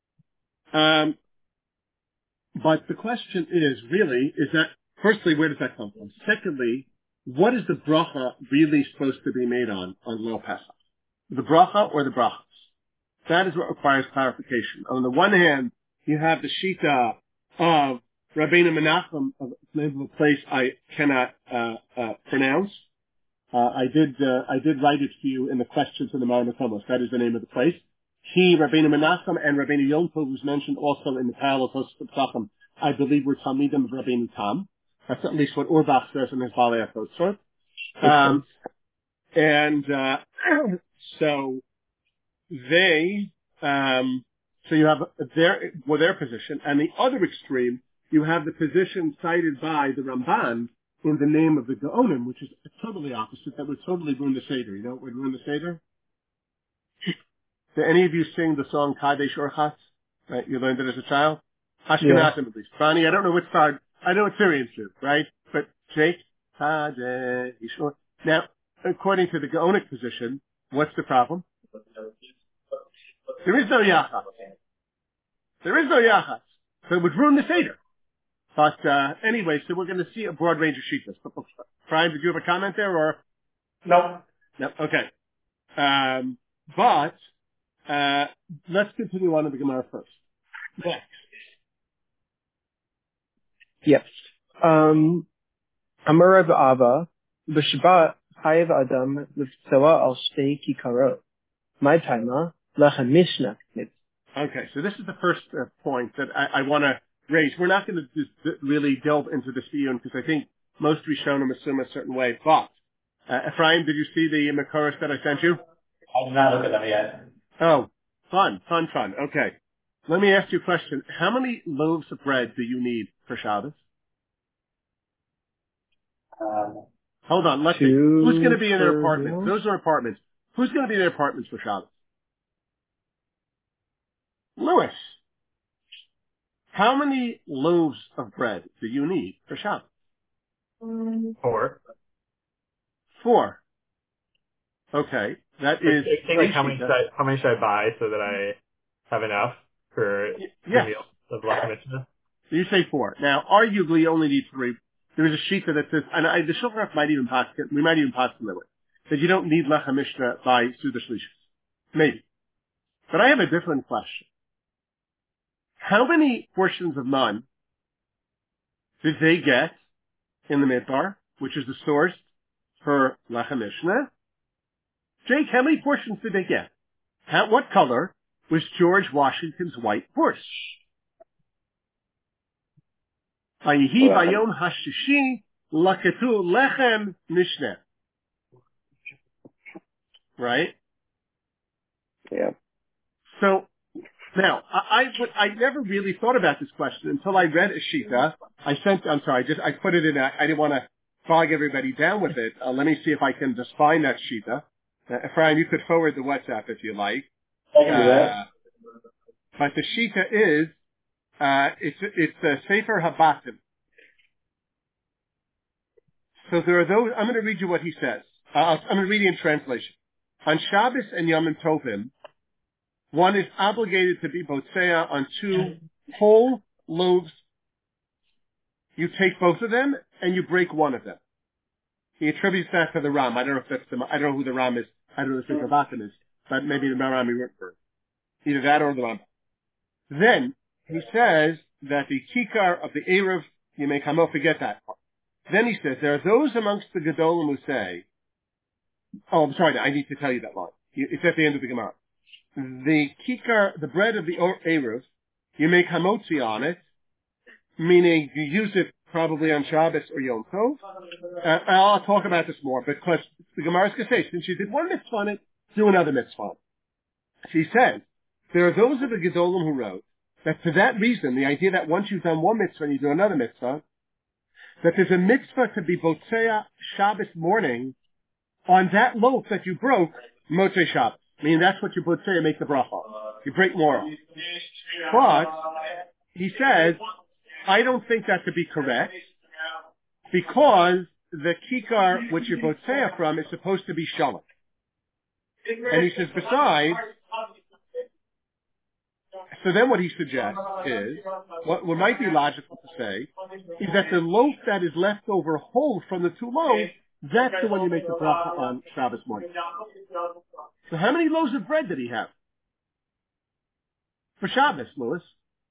But the question is that, firstly, where does that come from? Secondly, what is the bracha really supposed to be made on Leil Pesach? The bracha or the brachas? That is what requires clarification. On the one hand, you have the shita of Rabbeinu Menachem, of the name of a place I cannot pronounce. I did write it for you in the questions in the Maramakomos. That is the name of the place. He, Rabbeinu Menachem, and Rabbeinu Yom Tov, who's mentioned also in the parallel Tosafot Pesachim, I believe were Talmidim of Rabbeinu Tam. That's at least what Urbach says in his Balei HaTosfot. So they, so you have their position, and the other extreme, you have the position cited by the Ramban in the name of the Gaonim, which is totally opposite. That would totally ruin the Seder. You know what would ruin the Seder? Did any of you sing the song Kadesh Orchatz? Right, you learned it as a child? Ashkenazim at least. Ronnie, I don't know which side. I know what Syrians do, right? But Jake, Kadesh Orchatz. Now, according to the Gaonic position, what's the problem? There is no Yachatz. There is no Yachatz. So it would ruin the Seder. But anyway, so we're going to see a broad range of shittas. Brian, did you have a comment there, or? No. No. Okay. But let's continue on to the Gemara first. Next. Yes. Amar Rav Ava, b'Shabbat chayev adam l'ftela al shtei kikarot. My taima lechem mishnah. Okay, so this is the first point that I want to raise. We're not going to just really delve into this iyun because I think most Rishonim assume a certain way. But Ephraim, did you see the Makoros that I sent you? I did not look at them yet. Oh, fun. Okay. Let me ask you a question. How many loaves of bread do you need for Shabbos? Hold on. Let's see. Who's going to be in their apartments? Those are apartments. Who's going to be in their apartments for Shabbos? Lewis. How many loaves of bread do you need for Shabbos? 4. Okay. That is. Like how many should I buy so that I have enough for the meal of Lechem Mishnah? You say 4. Now, arguably, you only need 3. There is a shita that says, and the Shulchan Aruch might even pass it, we might even pass it with, that you don't need Lechem Mishnah by Suda Shlishis. Maybe. But I have a different question. How many portions of man did they get in the Midbar, which is the source for Lechem Mishnah? Jake, how many portions did they get? What color was George Washington's white horse? Vayihi bayom hashishi laketu lechem mishneh. Right? Yeah. So, now, I never really thought about this question until I read a shita. I put it in I didn't want to bog everybody down with it. Let me see if I can just find that shita. Ephraim, you could forward the WhatsApp if you like. I can do that. But the Shita is, it's a Sefer Habatim. So there are those, I'm going to read you what he says. I'm going to read it in translation. On Shabbos and Yom Tovim, one is obligated to be Botzea on 2 whole loaves. You take both of them and you break one of them. He attributes that to the Ram. I don't know if that's I don't know who the Ram is. I don't know if the Batim is, but maybe the Ram he went for either that or the Ram. Then he says that the Kikar of the Erev, you may come out, forget that part. Then he says there are those amongst the Gedolim who say, oh, I'm sorry, I need to tell you that line. It's at the end of the Gemara. The Kikar, the bread of the Erev, you make hamotzi on it, meaning you use it probably on Shabbos or Yom Tov. I'll talk about this more because the Gemara is going to say, since you did one mitzvah on it, do another mitzvah on it. She says, there are those of the Gedolim who wrote that for that reason, the idea that once you've done one mitzvah and you do another mitzvah, that there's a mitzvah to be Botzea Shabbos morning on that loaf that you broke, Motzei Shabbos. I mean, that's what you Botzea make the bracha on. You break more off. But, he says, I don't think that to be correct because the Kikar which you Botzea from is supposed to be Shalom. And he says, besides, so then what he suggests is, what might be logical to say, is that the loaf that is left over whole from the 2 loaves, that's the one you make the bracha on Shabbos morning. So how many loaves of bread did he have? For Shabbos, Louis?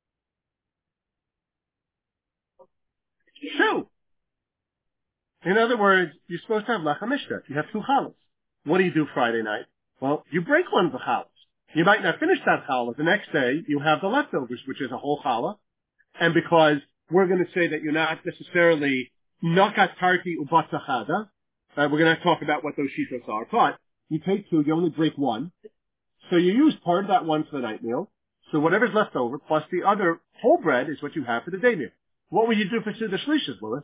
2. In other words, you're supposed to have Lechem Mishka. You have 2 challahs. What do you do Friday night? Well, you break one of the challahs. You might not finish that challah. The next day, you have the leftovers, which is a whole challah. And because we're going to say that you're not necessarily nakat tarti ubatzachada, we're going to talk about what those shitos are. But you take 2, you only break 1. So you use part of that one for the night meal. So whatever's left over, plus the other whole bread is what you have for the day meal. What would you do for Seder Shlishas, Louis?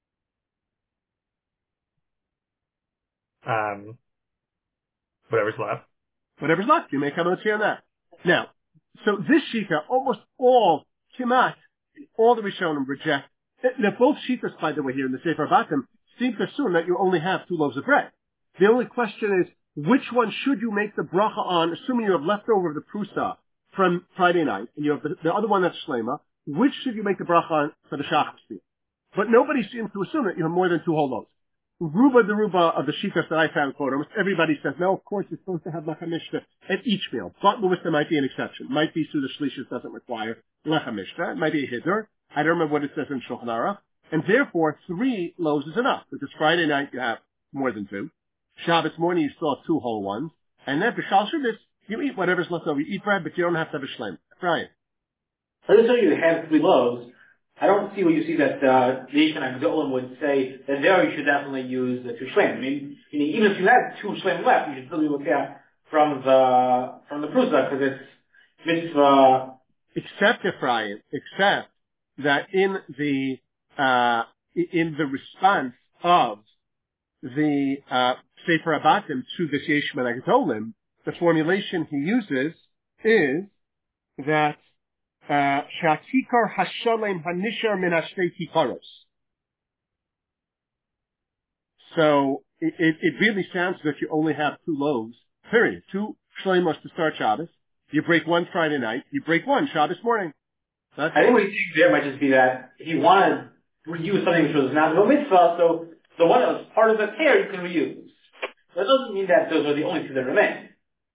Whatever's left. Whatever's left, you make hamotzi on that. Now, so this shita, almost all, kimat, all the Rishonim reject. Now, both shitas, by the way, here in the Sefer Batim, seem to assume that you only have 2 loaves of bread. The only question is, which one should you make the bracha on, assuming you have leftover of the prusa from Friday night, and you have the other one that's shlema, which should you make the bracha on for the shachar meal? But nobody seems to assume that you have more than 2 whole loaves. Ruba of the shitas that I found, quote, almost everybody says, no, of course, you're supposed to have Lechem Mishka at each meal. But Louis, there might be an exception. Might be Suda Shlishis doesn't require Lechem Mishka. It might be a Hiddur. I don't remember what it says in Shulchan Aruch. And therefore, 3 loaves is enough. Because Friday night you have more than 2. Shabbos morning you still have 2 whole ones. And then for Shal Shabbos, you eat whatever's left over. You eat bread, but you don't have to have a shleim. Brian. Let's say you have 3 loaves. I don't see where you see that the Yishan and Gedolim would say that there you should definitely use the 2 shleim. I mean, even if you had 2 shleim left, you should still be looking at from the prusa because it's mitzvah. Except Ephraim, except that in the response of the Sefer Abatim to this Yeshman Gedolim, the formulation he uses is that Shatikar Hashalem Hanishar min Hashtei Kikaros. So it really sounds as if you only have 2 loaves, period. 2 shlemos to start Shabbos. You break 1 Friday night. You break 1 Shabbos morning. I think what he thinks there might just be that he wanted to reuse something which was not no mitzvah, so the one that was part of the tear you can reuse. That doesn't mean that those are the only 2 that remain.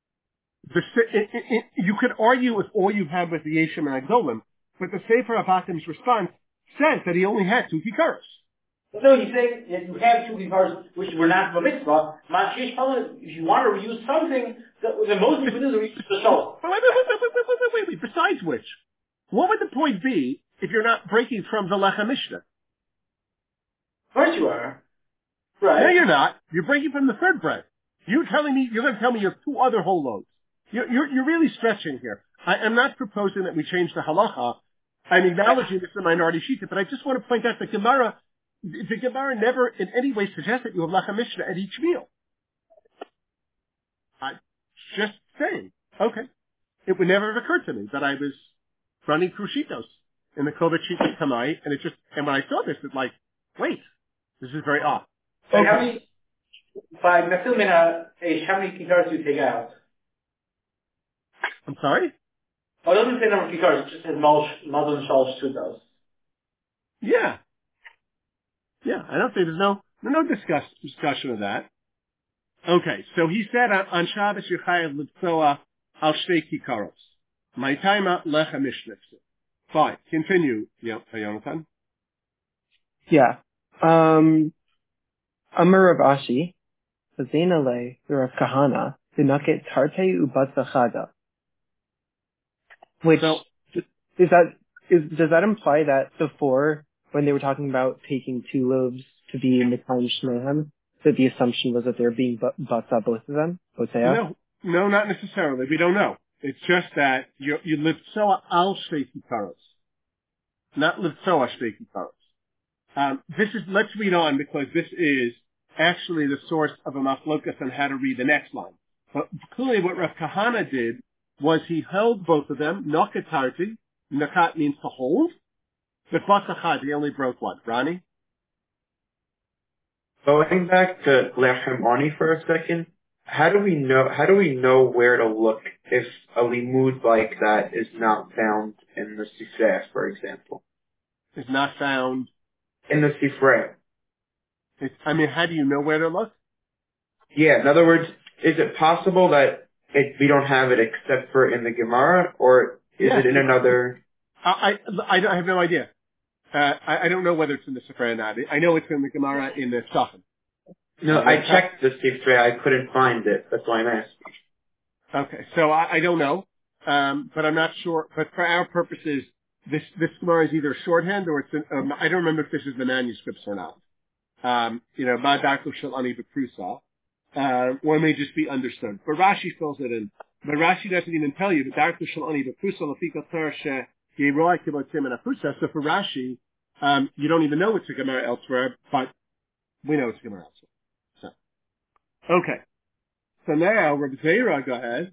You could argue if all you had was the Yeshim and Agdolim, but the Sefer Abatim's response says that he only had 2 kikaros. No, he's saying that you have 2 kikaros which were not a mitzvah. If you want to reuse something, the most you can do is reuse the soul. Wait. Besides which, what would the point be if you're not breaking from the Lechem Mishnah? Of course you are. Right. No, you're not. You're breaking from the 3rd bread. You're going to tell me you have 2 other whole loaves. You're really stretching here. I am not proposing that we change the halacha. I'm acknowledging this is a minority shita, but I just want to point out that the Gemara never in any way suggests that you have Lechem Mishnah at each meal. Just saying. Okay. it would never have occurred to me that I was running through Shitos in the Kovet Shitos Kamai, and when I saw this, it's like, wait, this is very odd. So how many, by Nafil Minha, how many kikaros do you take out? I'm sorry? Oh, it doesn't say number of kikaros, it just says Mazon Shalosh Tutos. Yeah. Yeah, I don't think there's no discussion of that. Okay, so he said on Shabbos Yechayev Litzoa al Shtei Kikaros. My time out Lecha Mishnefse. Fine, continue, Jonathan. Yeah. Amar Rav Ashi, Hazena le Rav Kahana, Dinaket Tarte Ubatzachada. Which, does that imply that before, when they were talking about taking 2 loaves to be Mikhaim Shnehem, that the assumption was that they were being Batza, both of them? No, not necessarily. We don't know. It's just that you Livtsoa al Shtei Kikaros. Not Livtsoa Shtei Kikaros. Let's read on because this is actually the source of a machlokas on how to read the next line. But clearly what Rav Kahana did was he held both of them, Nokatarti, Nakat means to hold, but Batzachad, he only broke one. Ronnie? Going back to Lechem Ani for a second, how do we know where to look if a limud like that is not found in the Sifrei, for example? Is not found in the Sifrei. How do you know where to look? Yeah, in other words, is it possible that we don't have it except for in the Gemara, or is it in another? I have no idea. I don't know whether it's in the Sifrei or not. I know it's in the Gemara in the Shachan. No, I checked the Sifrei. I couldn't find it. That's why I'm asking. Okay, so I don't know, but I'm not sure. But for our purposes, this Gemara is either shorthand or it's I don't remember if this is the manuscripts or not. Ma Darko Shel Ani B'Prusa. Or it may just be understood. But Rashi fills it in. But Rashi doesn't even tell you. But Darko Shel Ani B'Prusa Lafika Torah She Yeroy Kibotim and Aprusa. So for Rashi, you don't even know it's a Gemara elsewhere, but we know it's a Gemara elsewhere. So, okay. So now, Reb Zera, go ahead.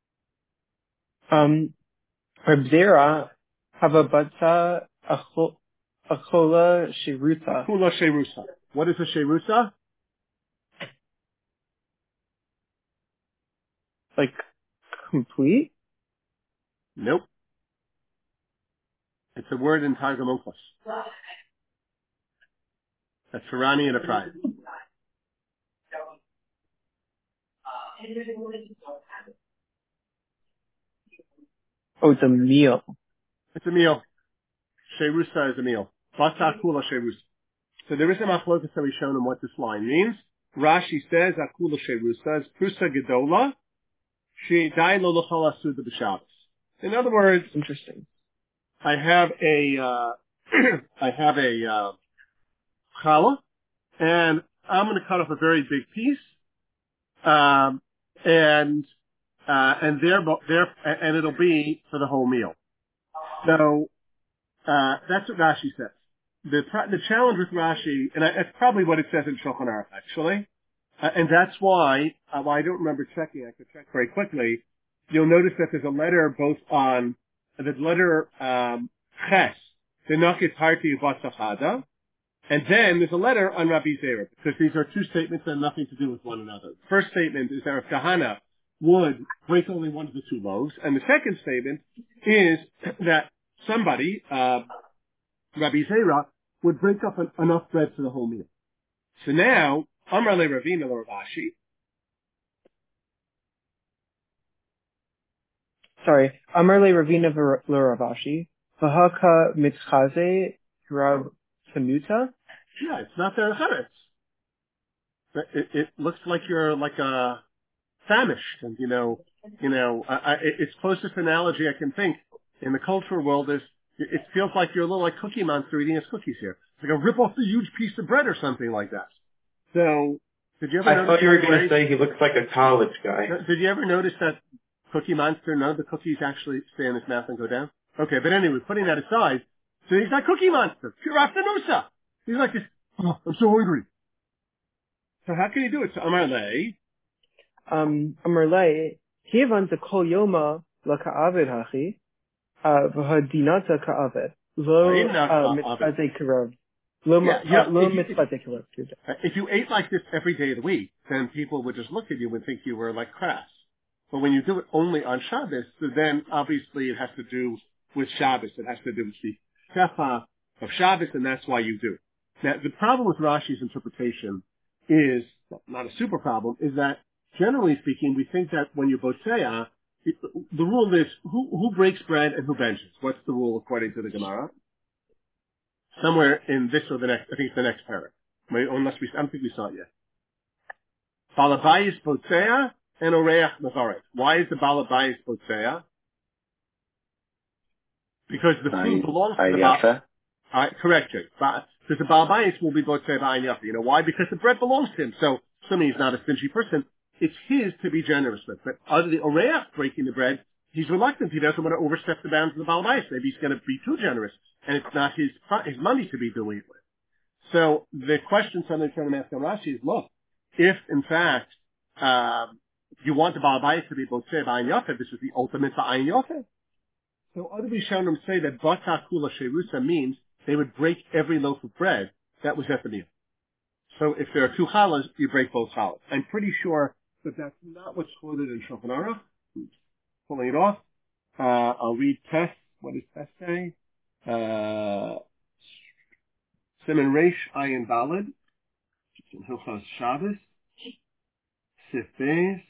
Reb Zera have a batza achola sherusa. Achola sherusa. What is a sherusa? Like, complete? Nope. It's a word in Targum Onkelos. That's Harani and a pride. Oh, it's a meal. It's a meal. Sherusa is a meal. Bata Akula Sherusa. So there is a machlokas that we've shown him what this line means. Rashi says Akula Sherusa is Prusa Gedola. She died lo l'chol asuda b'Shabbos. In other words, interesting. I have a challah, and I'm going to cut off a very big piece, and it'll be for the whole meal. So that's what Rashi says. The challenge with Rashi, and that's probably what it says in Shulchan Aruch actually, and that's why while I don't remember checking, I could check very quickly. You'll notice that there's a letter both on the letter Ches, the Nakit Harti Vatzachada, and then there's a letter on Rabbi Zera, because these are two statements that have nothing to do with one another. The first statement is that Rav Kahana would break only one of the 2 loaves, and the second statement is that somebody, Rabbi Zera, would break up enough bread for the whole meal. So now, Amar le Ravina le Rav Ashi. Sorry, Amar le Ravina le Rav Ashi. V'haka mitchaze Rav Tanuta. Yeah, it's not their chametz. It looks like you're famished, and its closest analogy I can think in the cultural world is it feels like you're a little like Cookie Monster eating his cookies here. It's like a rip off the huge piece of bread or something like that. So, did you ever? I thought you were going to say he looks like a college guy. Did you ever notice that Cookie Monster? None of the cookies actually stay in his mouth and go down. Okay, but anyway, putting that aside, so he's not Cookie Monster. Pure afternosa. He's like this. Oh, I'm so hungry. So how can you do it? So Amar Le. Amar Le. Kivan the kol yoma Laka'avid hachi, v'hadinata ka'avid. Lo mitzvate karav. Lo mitzvate karav. If you ate like this every day of the week, then people would just look at you and think you were like crass. But when you do it only on Shabbos, then obviously it has to do with Shabbos. It has to do with the Sefa of Shabbos, and that's why you do. Now, the problem with Rashi's interpretation is, not a super problem, is that generally speaking, we think that when you Botzeah, the rule is who breaks bread and who benches. What's the rule according to the Gemara? Somewhere in this or the next, I think it's the next paragraph. I don't think we saw it yet. Balabayis Botzeah and Oreach Mevaret. Why is the Balabayis Botzeah? Because the food belongs to the Balabayis. Correct, Jake. Because the Balabayis will be Botzeah Ba'ayin Yafa. You know why? Because the bread belongs to him. So, assuming he's not a stingy person, it's his to be generous with. But under the Oreach breaking the bread, he's reluctant. He doesn't want to overstep the bounds of the Balabayis. Maybe he's going to be too generous, and it's not his money to be doing it with. So the question somebody trying to ask on Rashi is, look, if in fact you want the Balabayis to be Botzeah Ba'ayin Yafa, this is the ultimate Ba'ayin Yafa. So other Rishonim say that Bata Kula Sherusa means they would break every loaf of bread that was at the meal. So if there are two challahs, you break both challahs. I'm pretty sure that that's not what's quoted in Shulchan Aruch. Pulling it off. I'll read Tess. What does Tess say? Siman Reish Ayin Daled. It's in Hilchos Shabbos. Sif Beis.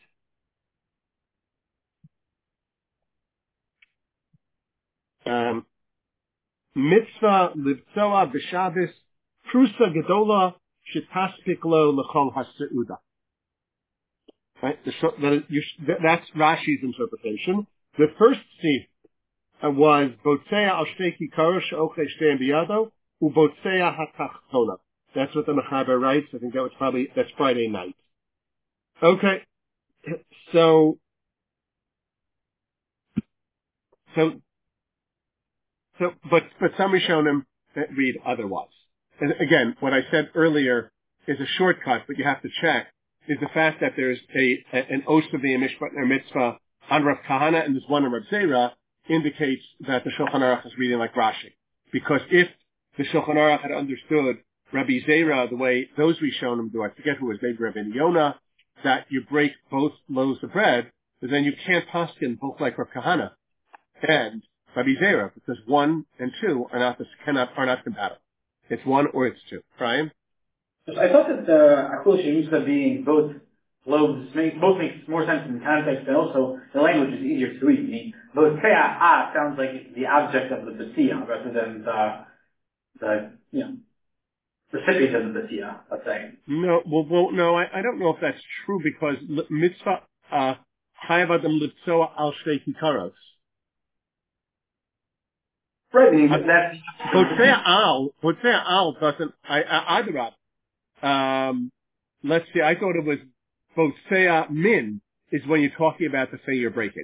Mitzvah Livtzoa B'Shabbos Prusa Gedola Shetaspik Lo L'Chol HaSeuda. Right? That's Rashi's interpretation. The first seif was Botzeah Al Shtei Kikaros She'ochle Shteim Biyado U'Botzeah HaTachtona. That's what the Mechaber writes. I think that's Friday night. Okay. But some Rishonim read otherwise. And again, what I said earlier is a shortcut, but you have to check, is the fact that there's an Osaviyah Mishpat Mitzvah on Rav Kahana and there's one on Rav Zera indicates that the Shulchan Aruch is reading like Rashi. Because if the Shulchan Aruch had understood Rabbi Zera the way those Rishonim do, I forget who was, maybe Rabbi Yonah, that you break both loaves of bread, then you can't paskin both like Rav Kahana and Rabbi Zera, because 1 and 2 are not compatible. It's 1 or it's 2. Brian? I thought that the Akul Shemusa being both loaves both makes more sense in the context, and also the language is easier to read. Meaning, Botzeah sounds like it's the object of the B'tziyah rather than the recipient of the B'tziyah, let's say. No, no, I don't know if that's true because mitzvah Chayav Adam Livtzoa Al Shtei Kikaros. Right, meaning that's Botzeah Al doesn't. Adrab. Let's see. I thought it was Botzeah Min is when you're talking about the thing you're breaking.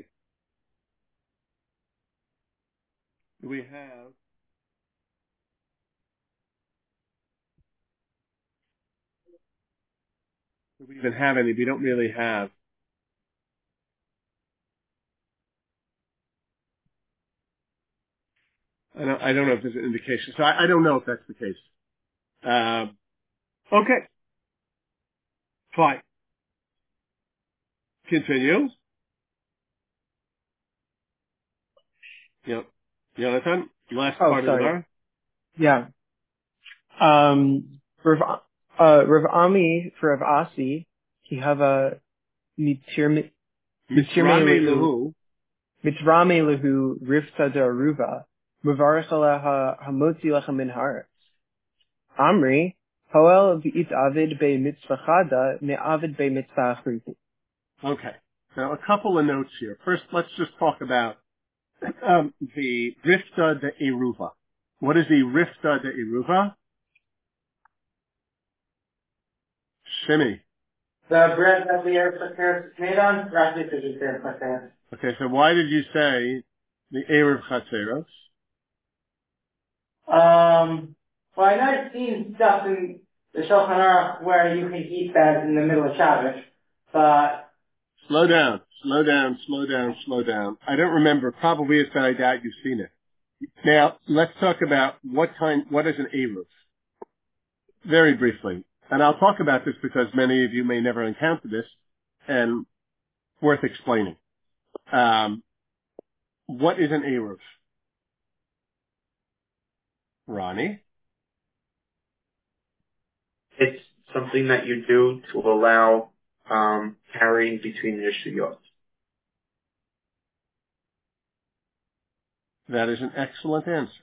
Do we even have any? We don't really have. I don't know if there's an indication. So I don't know if that's the case. Okay. Fine. Continue. Yep. Jonathan, last part of the bar. Yeah. Rav Ami for Rav Asi, he have a mitzrame lehu rifta de'aruva mevarech aleha hamotzi lecha min haaretz. Amri hoel v'it avid be mitzvah chada me'avid be mitzvah achriti. Okay. Now a couple of notes here. First, let's just talk about the rifta de'eruva. What is the rifta de'eruva? Shimi. The bread that the Erev made on, Rashi says it's Erev Chatzeros. Okay, so why did you say the Erev Chatzeros? Well, I know I've seen stuff in the Shulchan Aruch where you can eat that in the middle of Shabbos, but... Slow down. slow down, slow down, slow down. I don't remember. Probably it's that I doubt you've seen it. Now, let's talk about what is an Eruv? Very briefly. And I'll talk about this because many of you may never encounter this and worth explaining. What is an Eruv? Ronnie? It's something that you do to allow carrying between rishuyot. That is an excellent answer.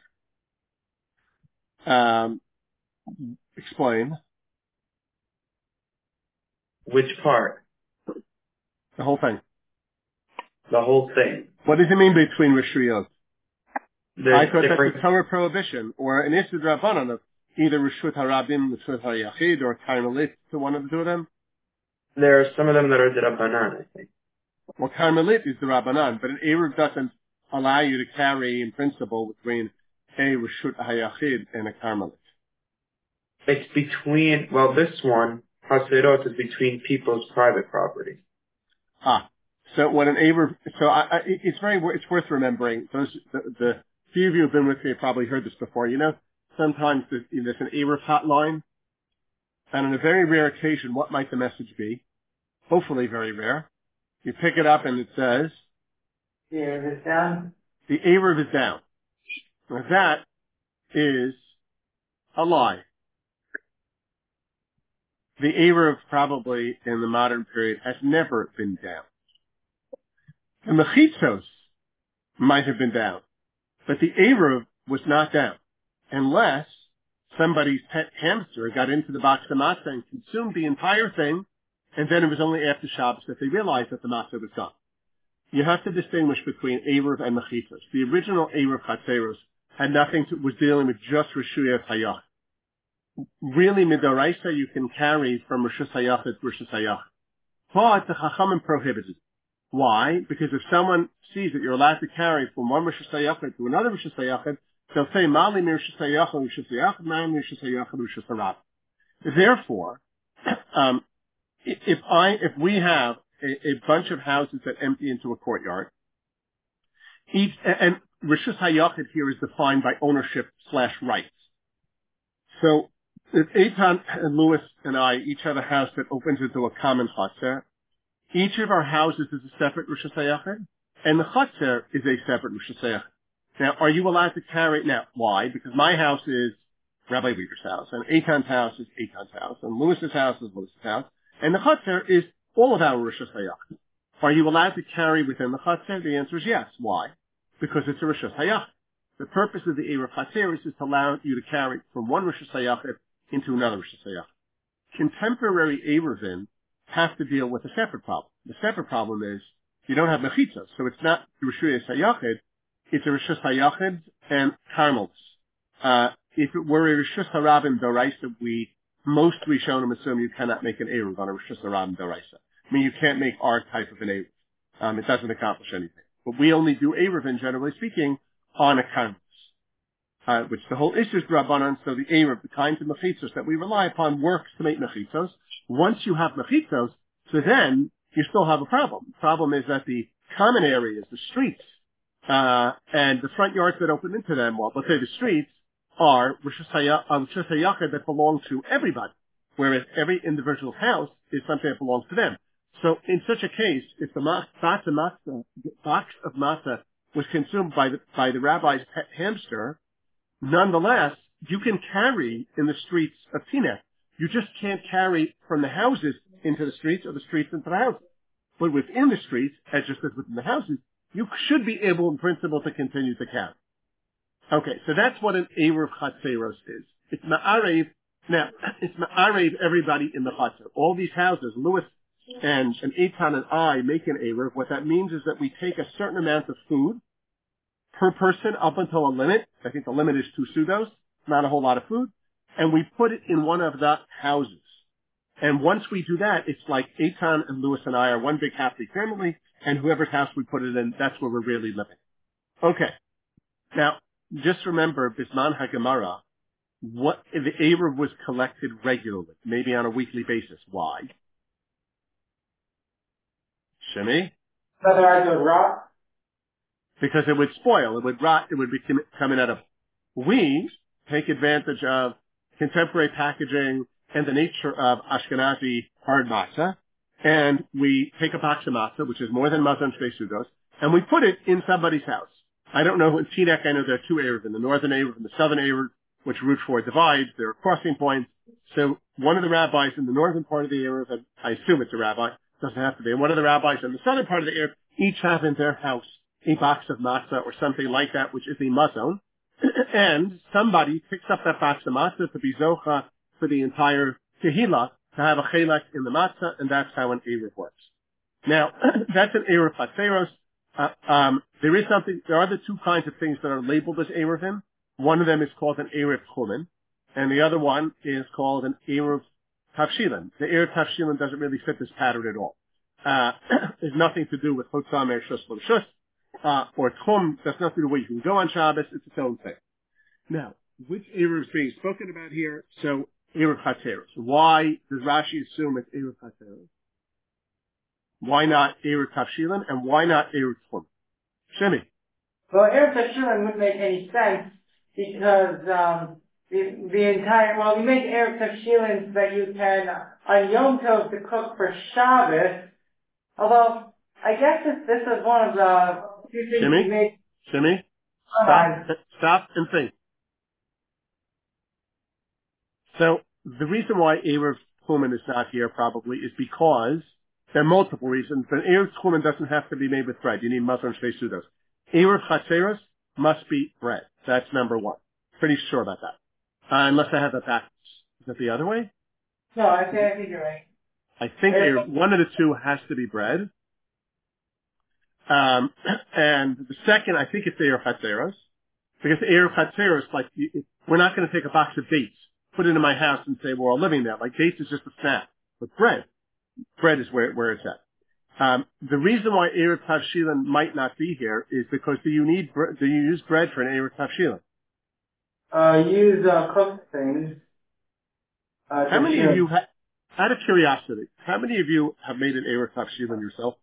Explain. Which part? The whole thing. The whole thing. What does it mean between rishuyot? I thought different... that's a Torah prohibition, or an Isud Rabbanan of either Rishut HaRabim, Rishut HaYachid, or Carmelit to one of the two of them. There are some of them that are the Rabbanan, I think. Well, Carmelit is the Rabbanan, but an Eruv doesn't allow you to carry, in principle, between a Rishut HaYachid and a Carmelit. It's between, well, this one, Haserot, is between people's private property. So what an Eruv, it's worth remembering. The few of you who've been with me have probably heard this before. You know, sometimes there's an Eruv hotline, and on a very rare occasion, what might the message be? Hopefully very rare. You pick it up and it says, The Eruv is down. The Eruv is down. Now that is a lie. The Eruv probably in the modern period has never been down. The Mechitzos might have been down, but the Eruv was not down, unless somebody's pet hamster got into the box of matzah and consumed the entire thing, and then it was only after Shabbos that they realized that the matzah was gone. You have to distinguish between Eruv and Mechitzos. The original Eruv Chatzeros was dealing with just Rishuyas Hayach. Really, Midoraisa, you can carry from Rishus Hayach to Rishus Hayach. But the Chachamim prohibited. Why? Because if someone sees that you're allowed to carry from one Rishus Hayachid to another Rishus Hayachid, they'll say, Mali mir Rishus Hayachid, Rishus Hayachid, Mali mir Rishus Hayachid, Rishus Harab. Therefore, if we have a bunch of houses that empty into a courtyard, and Rishus Hayachid here is defined by ownership/rights. So, if Eitan and Lewis and I each have a house that opens into a common chutzner, each of our houses is a separate Rishus Hayachid, and the chutzner is a separate Rishus Hayachid. Now, are you allowed to carry? Now, why? Because my house is Rabbi Weaver's house, and Eitan's house is Eitan's house, and Lewis's house is Lewis's house, and the chutzner is all of our Rishus Hayachid. Are you allowed to carry within the chutzner? The answer is yes. Why? Because it's a Rishus Hayachid. The purpose of the Eruv Chatzeros is to allow you to carry from one Rishus Hayachid into another Rishus Hayachid. Contemporary Eruvin have to deal with a separate problem. The separate problem is you don't have Mechitzos, so it's not Rishus Hayachid, it's a Rishus Hayachid and Carmels. If it were a Rishus Harabim Doraisa, most Rishonim assume you cannot make an Eruv on a Rishus Harabim Doraisa. I mean, you can't make our type of an Eruv. It doesn't accomplish anything. But we only do Eruvin, generally speaking, on a Carmels. Which the whole issue is Rabbanan, so the Eruv, the kinds of Mechitzos that we rely upon works to make Mechitzos. Once you have Mechitzos, so then you still have a problem. The problem is that the common areas, the streets, and the front yards that open into them, well, let's say the streets, are Rishus Hayachid that belong to everybody, whereas every individual house is something that belongs to them. So in such a case, if the box of matzah was consumed by the rabbi's pet hamster, nonetheless, you can carry in the streets of Tinech. You just can't carry from the houses into the streets or the streets into the houses. But within the streets, as just as within the houses, you should be able, in principle, to continue to carry. Okay, so that's what an Eruv Chatzeros is. It's Ma'arev. Now, it's Ma'arev everybody in the Chatzer. All these houses, Lewis and Eitan and I make an Eruv. What that means is that we take a certain amount of food per person up until a limit. I think the limit is 2 sudos, not a whole lot of food. And we put it in one of the houses. And once we do that, it's like Eitan and Lewis and I are one big happy family, and whoever's house we put it in, that's where we're really living. Okay. Now, just remember, Bisman HaGemara, the Eruv was collected regularly, maybe on a weekly basis. Why? Shimi? Otherwise, it would rot. Because it would spoil, it would rot, it would become inedible. We take advantage of contemporary packaging and the nature of Ashkenazi hard matzah, and we take a box of matzah, which is more than mazon shvei sudos, and we put it in somebody's house. I don't know, in Teaneck, I know there are two Erev, in the northern Erev and the southern Erev, which Route 4 divides. There are crossing points. So one of the rabbis in the northern part of the Erev, and I assume it's a rabbi, doesn't have to be, and one of the rabbis in the southern part of the Erev each have in their house a box of matzah or something like that, which is a mazon, and somebody picks up that box of matzah to be zocha for the entire kehillah, to have a chelek in the matzah, and that's how an Erev works. Now, that's an Erev Chatzeros. There are the two kinds of things that are labeled as Erevim. One of them is called an Erev Chumen, and the other one is called an Erev Tavshilin. The Erev Tavshilin doesn't really fit this pattern at all. There's nothing to do with Chotzah Me'er Shus L'Shus, or Tchum. That's nothing to do with where you can go on Shabbos. It's its own thing. Now, which Erev is being spoken about here? So, Erev Chatzeros. Why does Rashi assume it's Erev Chatzeros? Why not Erev Tavshilin, and why not Erev Tchum? Shimi. Well, Erev Tavshilin wouldn't make any sense because we make Erev Tavshilin so that you can on Yom Tov to cook for Shabbos. Although I guess this is one of the two things we made. Shimi. Stop and think. So the reason why Erev Tchumen is not here probably is because there are multiple reasons, but Erev Tchumen doesn't have to be made with bread. You need mazon shvei sudos. Erev Chatzeros must be bread. That's number one. Pretty sure about that. Unless I have that backwards. Is that the other way? No, I think you're right. I think one of the two has to be bread. And the second, I think it's Erev Chatzeros. Because Erev Chatzeros, like, we're not going to take a box of dates, put it in my house and say we're all living there. Like, dates is just a snack. But bread is where it's at. The reason why Erev Tavshilin might not be here is because do you use bread for an Erev Tavshilin? Use cooked things. How many of you, out of curiosity, how many of you have made an Erev Tavshilin yourself?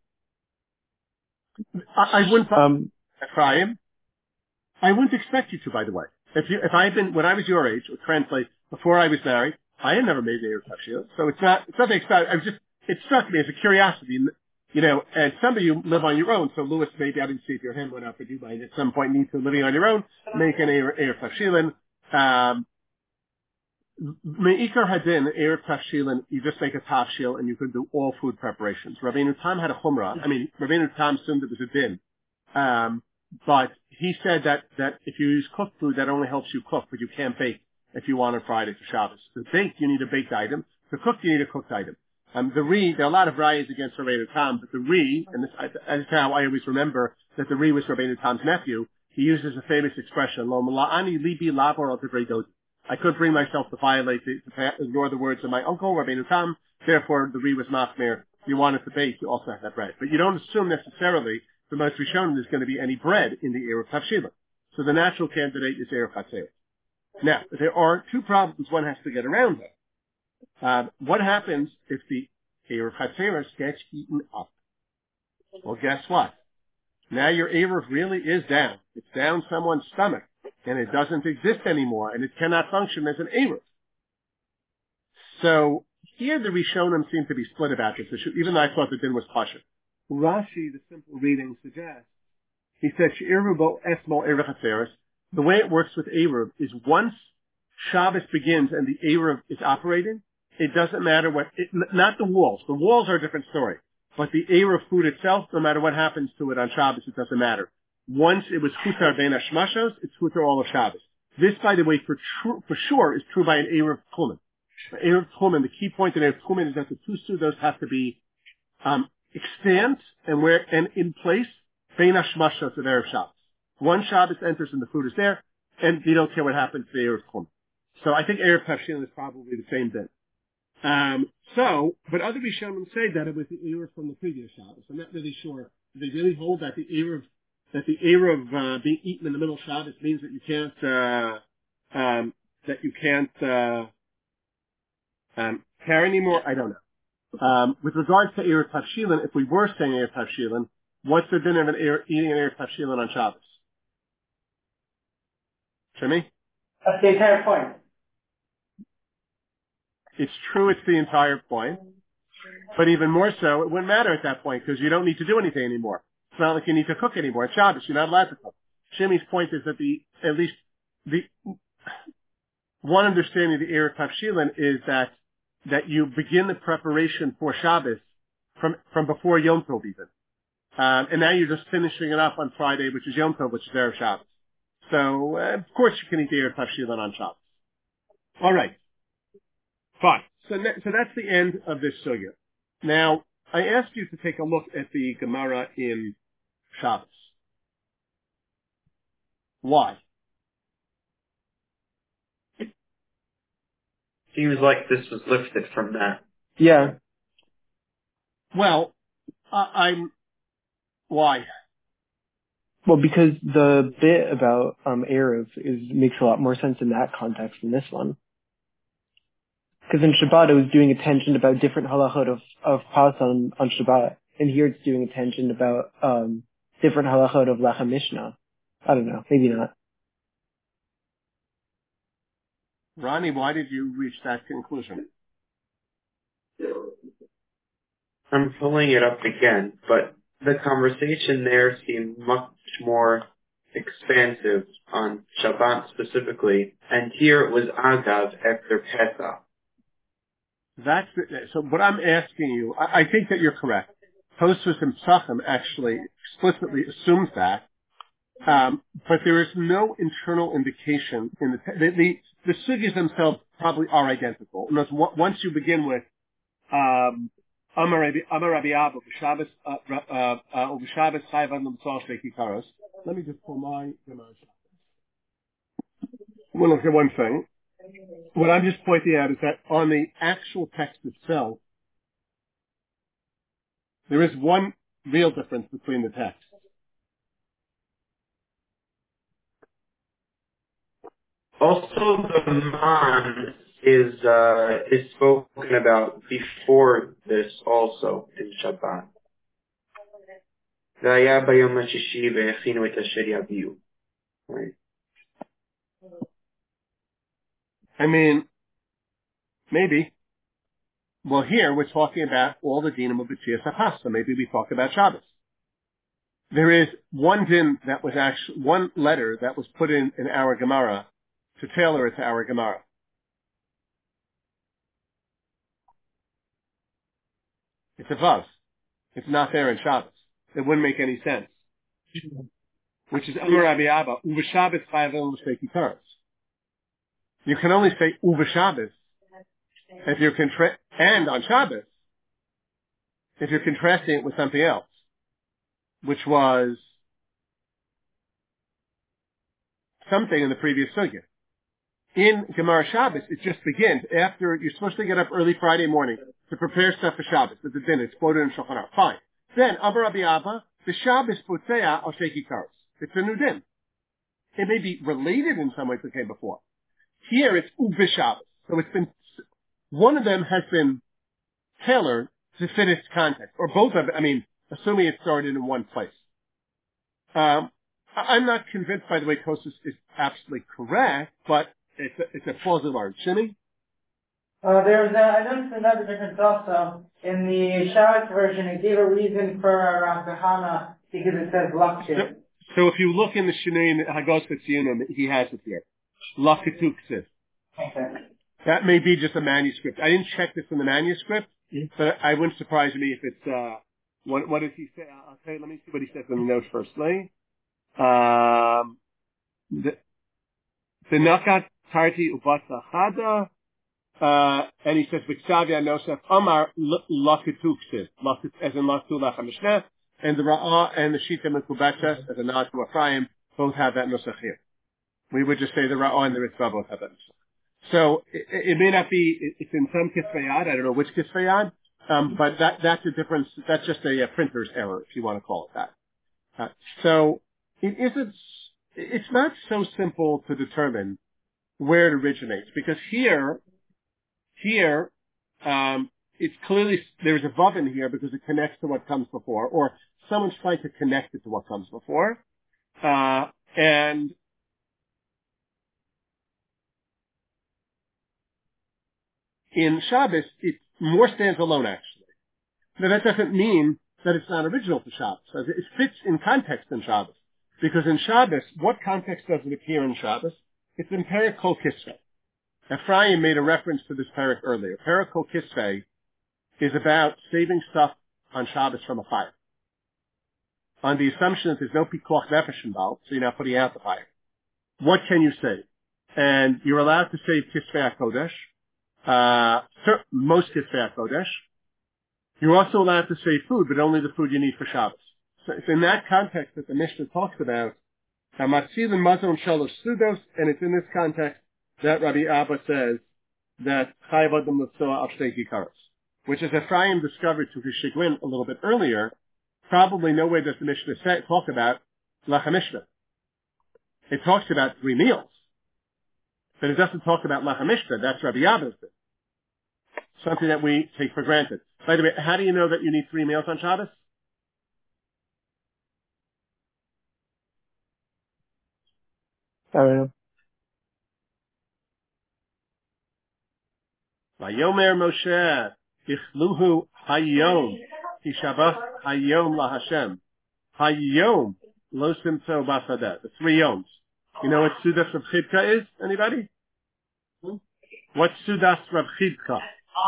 I wouldn't, Ephraim, I wouldn't expect you to, by the way. When I was your age, or translate, before I was married, I had never made an Erev Tavshilin. So it's nothing exciting. It struck me as a curiosity, and some of you live on your own, so Louis, maybe I didn't see if your hand went up, but you might at some point need to living on your own, make an Erev Tavshilin. Me'ikar hadin, Erev Tavshilin, you just make a tavshil and you can do all food preparations. Rabbeinu Tam had a chumrah. Rabbeinu Tam assumed it was a din. But he said that if you use cooked food, that only helps you cook, but you can't bake if you want on Friday for Shabbos. To bake, you need a baked item. To cook, you need a cooked item. There are a lot of rayas against Rabbeinu Tam, but the Ri, and this is how I always remember that the Ri was Rabbeinu Tam's nephew, he uses a famous expression, Lo mala'ani libi labor al divrei dodi. I couldn't bring myself to violate, to ignore the words of my uncle, Rabbeinu Tam, therefore the Ri was machmir. You wanted to bake, you also have that bread. But you don't assume necessarily the most Rishonim there's going to be any bread in the Erev Tavshilin. So the natural candidate is Erev Chatzeros. Now, there are two problems one has to get around that. What happens if the Erev Chatzeros gets eaten up? Well, guess what? Now your Erev really is down. It's down someone's stomach, and it doesn't exist anymore, and it cannot function as an Erev. So here the Rishonim seem to be split about this issue, even though I thought the din was Pasha. Rashi, the simple reading suggests, he said, She'erubo esmo Erev Chatzeros. The way it works with Erev is once Shabbos begins and the Erev is operating, it doesn't matter not the walls. The walls are a different story. But the Erev food itself, no matter what happens to it on Shabbos, it doesn't matter. Once it was Chutar Ben Hashmashos, it's Chutar all of Shabbos. This, by the way, for sure is true by an Erev Tchumen. Erev Tchumen, the key point in Erev Tchumen is that the two sudos have to be extant and in place Ben Hashmashos of Erev Shabbos. One Shabbos enters and the food is there, and you don't care what happens to the Erev Tchumen. So I think Erev Tavshilin is probably the same thing. But other Rishonim say that it was the Erev from the previous Shabbos. I'm not really sure. Do they really hold that the Erev being eaten in the middle of Shabbos means that you can't carry anymore? I don't know. With regards to Erev Tavshilin, if we were saying Erev Tavshilin, What's the din of eating an Erev Tavshilin on Shabbos? Jimmy? That's the entire point. It's true, it's the entire point. But even more so, it wouldn't matter at that point because you don't need to do anything anymore. It's not like you need to cook anymore. It's Shabbos. You're not allowed to cook. Jimmy's point is that at least the one understanding of the Erev Tavshilin is that you begin the preparation for Shabbos from before Yom Tov even. And now you're just finishing it up on Friday, which is Yom Tov, which is Erev Shabbos. So, of course you can eat the Erev Tavshilin on Shabbos. All right. Fine. So that's the end of this sugya. Now, I asked you to take a look at the Gemara in Shabbos. Why? Seems like this was lifted from that. Yeah. Well, why? Well, because the bit about Erev makes a lot more sense in that context than this one. Because in Shabbat it was doing attention about different halachot of pas on Shabbat, and here it's doing attention about different halachot of Lechem Mishnah. I don't know, maybe not. Ronnie, why did you reach that conclusion? I'm pulling it up again, but the conversation there seemed much more expansive on Shabbat specifically, and here it was Agav after Pesach. So what I'm asking you, I think that you're correct. Tosfos and Psachim actually explicitly assumes that, but there is no internal indication in the sugyas themselves probably are identical. Once you begin with Amar Rabbi Abba B'Shabbos Chayv Ad L'Mitzvah Shtei Kikaros. Let me just pull my Gemara. We'll look at one thing. What I'm just pointing out is that on the actual text itself, there is one real difference between the texts. Also, the man is spoken about before this also in Shabbat. והיה ביום השישי והכינו את אשר יביאו. Right. I mean, maybe. Well, here we're talking about all the dinim of B'tzias HaPas, so maybe we talk about Shabbos. There is one din that was actually, one letter that was put in our Gemara to tailor it to our Gemara. It's a Vav. It's not there in Shabbos. It wouldn't make any sense. Which is Amar Rabbi Abba, U'v'Shabbos Chayv Ad L'Shtei Kikaros. You can only say U'v'Shabbos if you're and on Shabbos, if you're contrasting it with something else, which was something in the previous sugya. In Gemara Shabbos, it just begins after you're supposed to get up early Friday morning to prepare stuff for Shabbos. At the dinner, it's quoted in Shulchan Aruch. Fine. Then Amar Rabbi Abba, the Shabbos Potzea Al Shtei Kikaros. It's a new din. It may be related in some way to what came before. Here it's U'v'Shabbos. So it's been, one of them has been tailored to fit its context, or both of it. I mean, assuming it started in one place. I'm not convinced, by the way, Tosfos is absolutely correct, but it's a plausible argument. Shimmy? I noticed another difference also. In the Shabbos version, it gave a reason for Rav Kahana because it says Lakshit. So if you look in the Shinei Hagos Tziyunim, he has it here. Lakituksis. Okay. That may be just a manuscript. I didn't check this in the manuscript, but I wouldn't surprise me if it's, what does he say? I'll tell you, let me see what he says in the notes firstly. The Nakat Tarti Ubasa Chada, and he says, V'ksavya Nosef Amar Lakituksis, as in Lakitu Lechem Mishneh, and the Ra'ah and the Shita Mekubaches, as a nod to Ephraim, both have that Nosech here. We would just say the Ra'ah and the Ritzvah both have that Nosech. So it may not be, it's in some Kisvayad, I don't know which Kisvayad, but that's a difference, that's just a printer's error, if you want to call it that. So it's not so simple to determine where it originates, because here, it's clearly, there's a vav in here because it connects to what comes before, or someone's trying to connect it to what comes before. And in Shabbos, it more stands alone, actually. Now, that doesn't mean that it's not original to Shabbos. It fits in context in Shabbos. Because in Shabbos, what context does it appear in Shabbos? It's in Perek Kol Kisvei. Ephraim made a reference to this Perek earlier. Perek Kol Kisvei is about saving stuff on Shabbos from a fire. On the assumption that there's no pikuach nefesh involved, so you're not putting out the fire. What can you save? And you're allowed to save Kisvei HaKodesh, most Kisvei HaKodesh. You're also allowed to save food, but only the food you need for Shabbos. So it's in that context that the Mishnah talks about Hamatzil and Mazon Shalosh Sudos, and it's in this context that Rabbi Abba says that Chayav Adam L'tzoa Al Shtei Kikaros, which as Ephraim discovered to his chagrin a little bit earlier, probably nowhere does the Mishnah talk about Lechem Mishna. It talks about 3 meals, but it doesn't talk about Lechem Mishna. That's Rabbi Abba's thing. Something that we take for granted. By the way, how do you know that you need 3 meals on Shabbos? I don't know. Vayomer Moshe, Ichluhu Hayom, Tishabas Hayom LaHashem, Hayom Lo Simtzo Basadet. The 3 yoms. You know what Sudas Rav Chidka is? Anybody? What's Sudas Rav Chidka?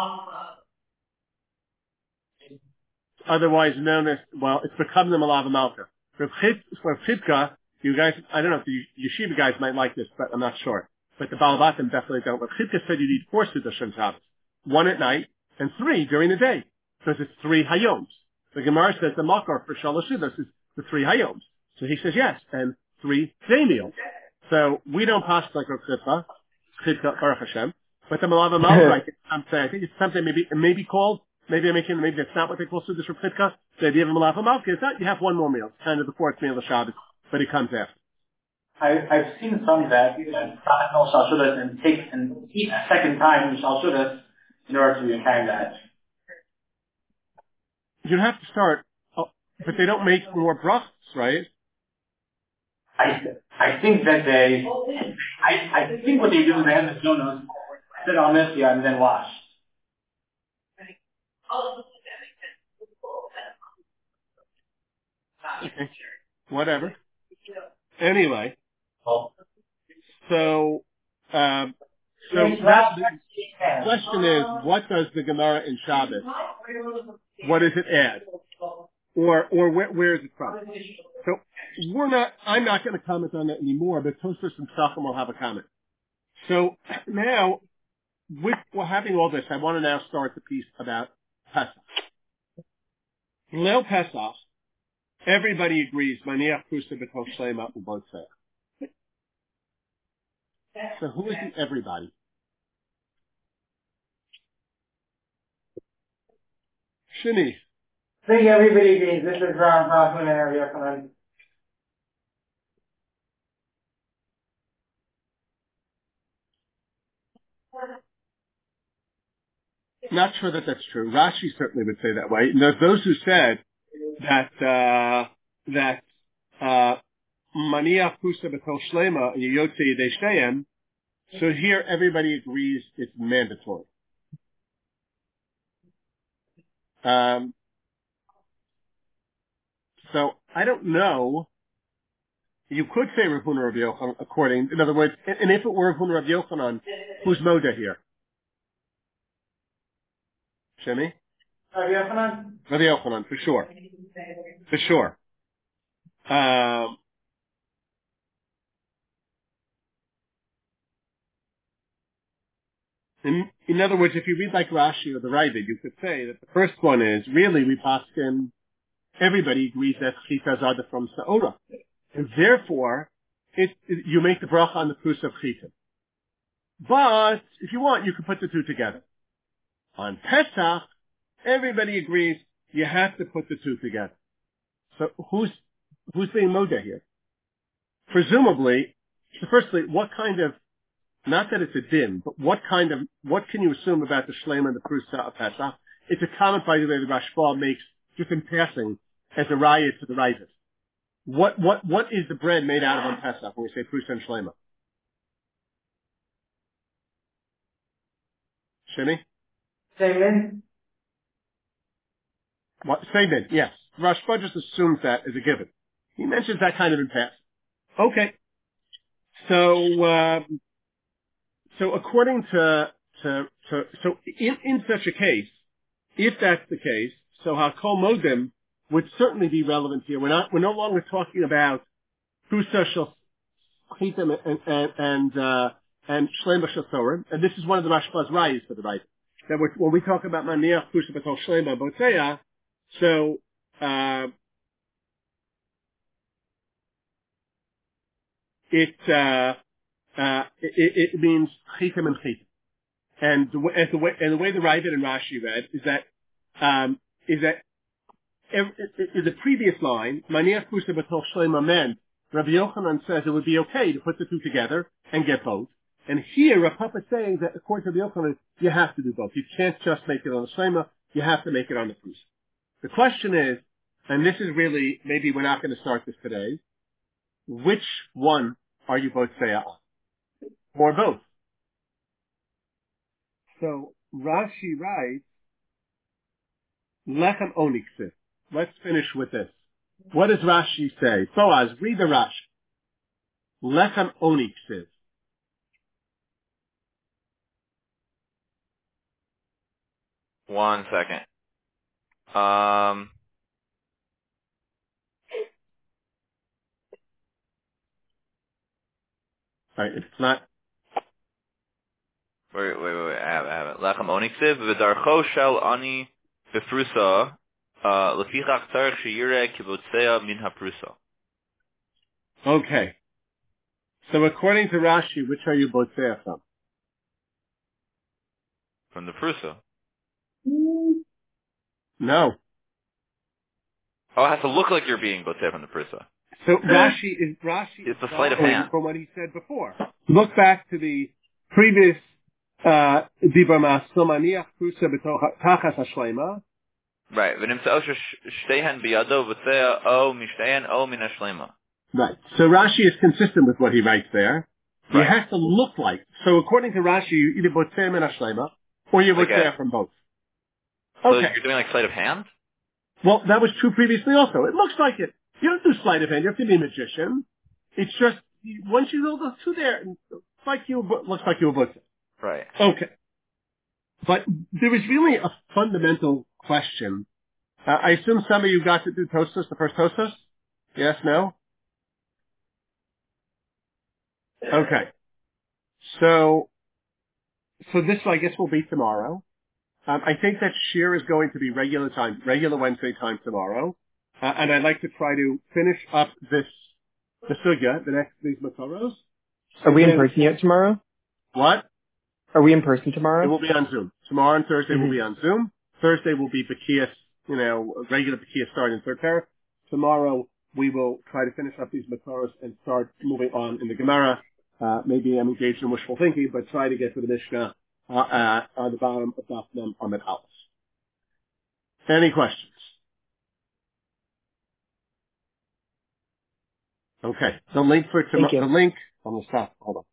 Otherwise known as, well, it's become the Malava Malka. Rav Chidka, you guys, I don't know if the yeshiva guys might like this, but I'm not sure. But the Balabatim definitely don't. Rav Chidka said you need 4 Sudas on Shabbos. 1 at night and 3 during the day. Because it's 3 hayoms. The Gemara says the makar for Shalosh Sudas is the 3 hayoms. So he says yes, and 3 day meals. So we don't pass like Rav Chidka, Baruch Hashem. But the Malava Malka, I think it's something maybe called, maybe that's not what they call Sudas Rav Chidka. The idea of a Malava Malka is that you have 1 more meal. It's kind of the 4th meal of Shabbos, but it comes after. I've seen some that stop no Shalshudas and take and eat a second time in Shalshudas in order to carry that. You have to start, but they don't make more brachos, right? I think that I think what they do is they have the donuts, sit on this, and then wash. Okay. Whatever. Anyway. So that the question is, what does the Gemara in Shabbos, what does it add? Or where is it from? So I'm not going to comment on that anymore, but Tosfos and Sachim will have a comment. So now, with having all this, I want to now start the piece about Pesach. Leil Pesach, everybody agrees, Maniach Prusa B'Kol Shlema U'Botzeh. So who is the everybody? Shini. I think everybody agrees. This is Ron Hoffman and Rabbi Yochanan. Not sure that that's true. Rashi certainly would say that way. And there's those who said that Maniach Pusa B'Kol Shlema and Yotze Yedei Shteyem. So here everybody agrees it's mandatory. So I don't know. You could say Rav Huna Rav Yochanan in other words, and if it were Rav Huna Rav Yochanan, who's Moda here? Shemi? Rabbi Yochanan? Rabbi Yochanan, for sure. For sure. In other words, if you read like Rashi or the Ravid, you could say that the first one is, really, we paskin, everybody agrees that Chita Zada from Sa'ora. And therefore, you make the bracha on the Prus of Chita. But, if you want, you can put the two together. On Pesach, everybody agrees you have to put the two together. So who's being Moda here? Presumably, so firstly, what kind of, not that it's a din, but what can you assume about the Shlema and the Prusa of Pesach? it's a comment, by the way, the Rashba makes just in passing as a riot to the Ravid. What is the bread made out of on Pesach when we say Prusa and Shlema? Shimmy? Seimin? What? Seimin, yes. Rashba just assumes that as a given. He mentions that kind of in passing. Okay. So according to in such a case, if that's the case, so Hakol Modim would certainly be relevant here. We're no longer talking about Prusa Shel Chitim and Shlema Shel Thorim, and this is one of the Rashba's rayas for the right. That when we talk about Maniach Prusa B'Tol Shlema Boteya, so it means Chitim and Chitim. And the way the Ravid and Rashi read is that in the previous line, Maniach Prusa B'Tol Shlema meant Rabbi Yochanan says it would be okay to put the two together and get both. And here, Rav Papa is saying that according to Rabbi Yochanan, you have to do both. You can't just make it on the Shlema, you have to make it on the Prusa. The question is, and this is really, maybe we're not going to start this today, which one are you both say on? Or both? So Rashi writes, Lechem Oniksiv. Let's finish with this. What does Rashi say? Boaz, read the Rashi. Lechem Oniksiv. One second. Right, it's not. Wait. I have it. Lechem Oniksiv v'darcho shel ani b'prusa lefichach tzarich sheyireh kibotzea min haprusa. Okay. So according to Rashi, which are you botzea from? From the prusa. No. Oh, it has to look like you're being botzea from the prusa. So Rashi It's a sleight of hand. From what he said before. Look back to the previous Dibur Ma'asul Maniach Prusa B'Tachas HaShlema. Right. V'nimtza'o shtehen biyado botzea o mishtehen o min hashlema. Right. So Rashi is consistent with what he writes there. Right. It has to look like. So according to Rashi, you either botzea min hashlema or you botzea from both. So Okay. you're doing like sleight of hand? Well, that was true previously also. It looks like it. You don't do sleight of hand. You have to be a magician. It's just, once you know the two there, looks like you were botzea. Right. Okay. But there is really a fundamental question. I assume some of you got to do Tosfos, the first Tosfos? Yes, no? Okay. So this, I guess, will be tomorrow. I think that Shir is going to be regular Wednesday time tomorrow. And I'd like to try to finish up the sugya, these Matoros. Are we in person yet tomorrow? What? Are we in person tomorrow? It will be on Zoom. Tomorrow and Thursday will be on Zoom. Thursday will be Bekias, regular Bekias starting in third pair. Tomorrow we will try to finish up these Matoros and start moving on in the Gemara. Maybe I'm engaged in wishful thinking, but try to get to the Mishnah on the bottom of Daf Mem Amud Aleph. Any questions? Okay. The link for tomorrow. The link. I'm gonna stop. Hold on.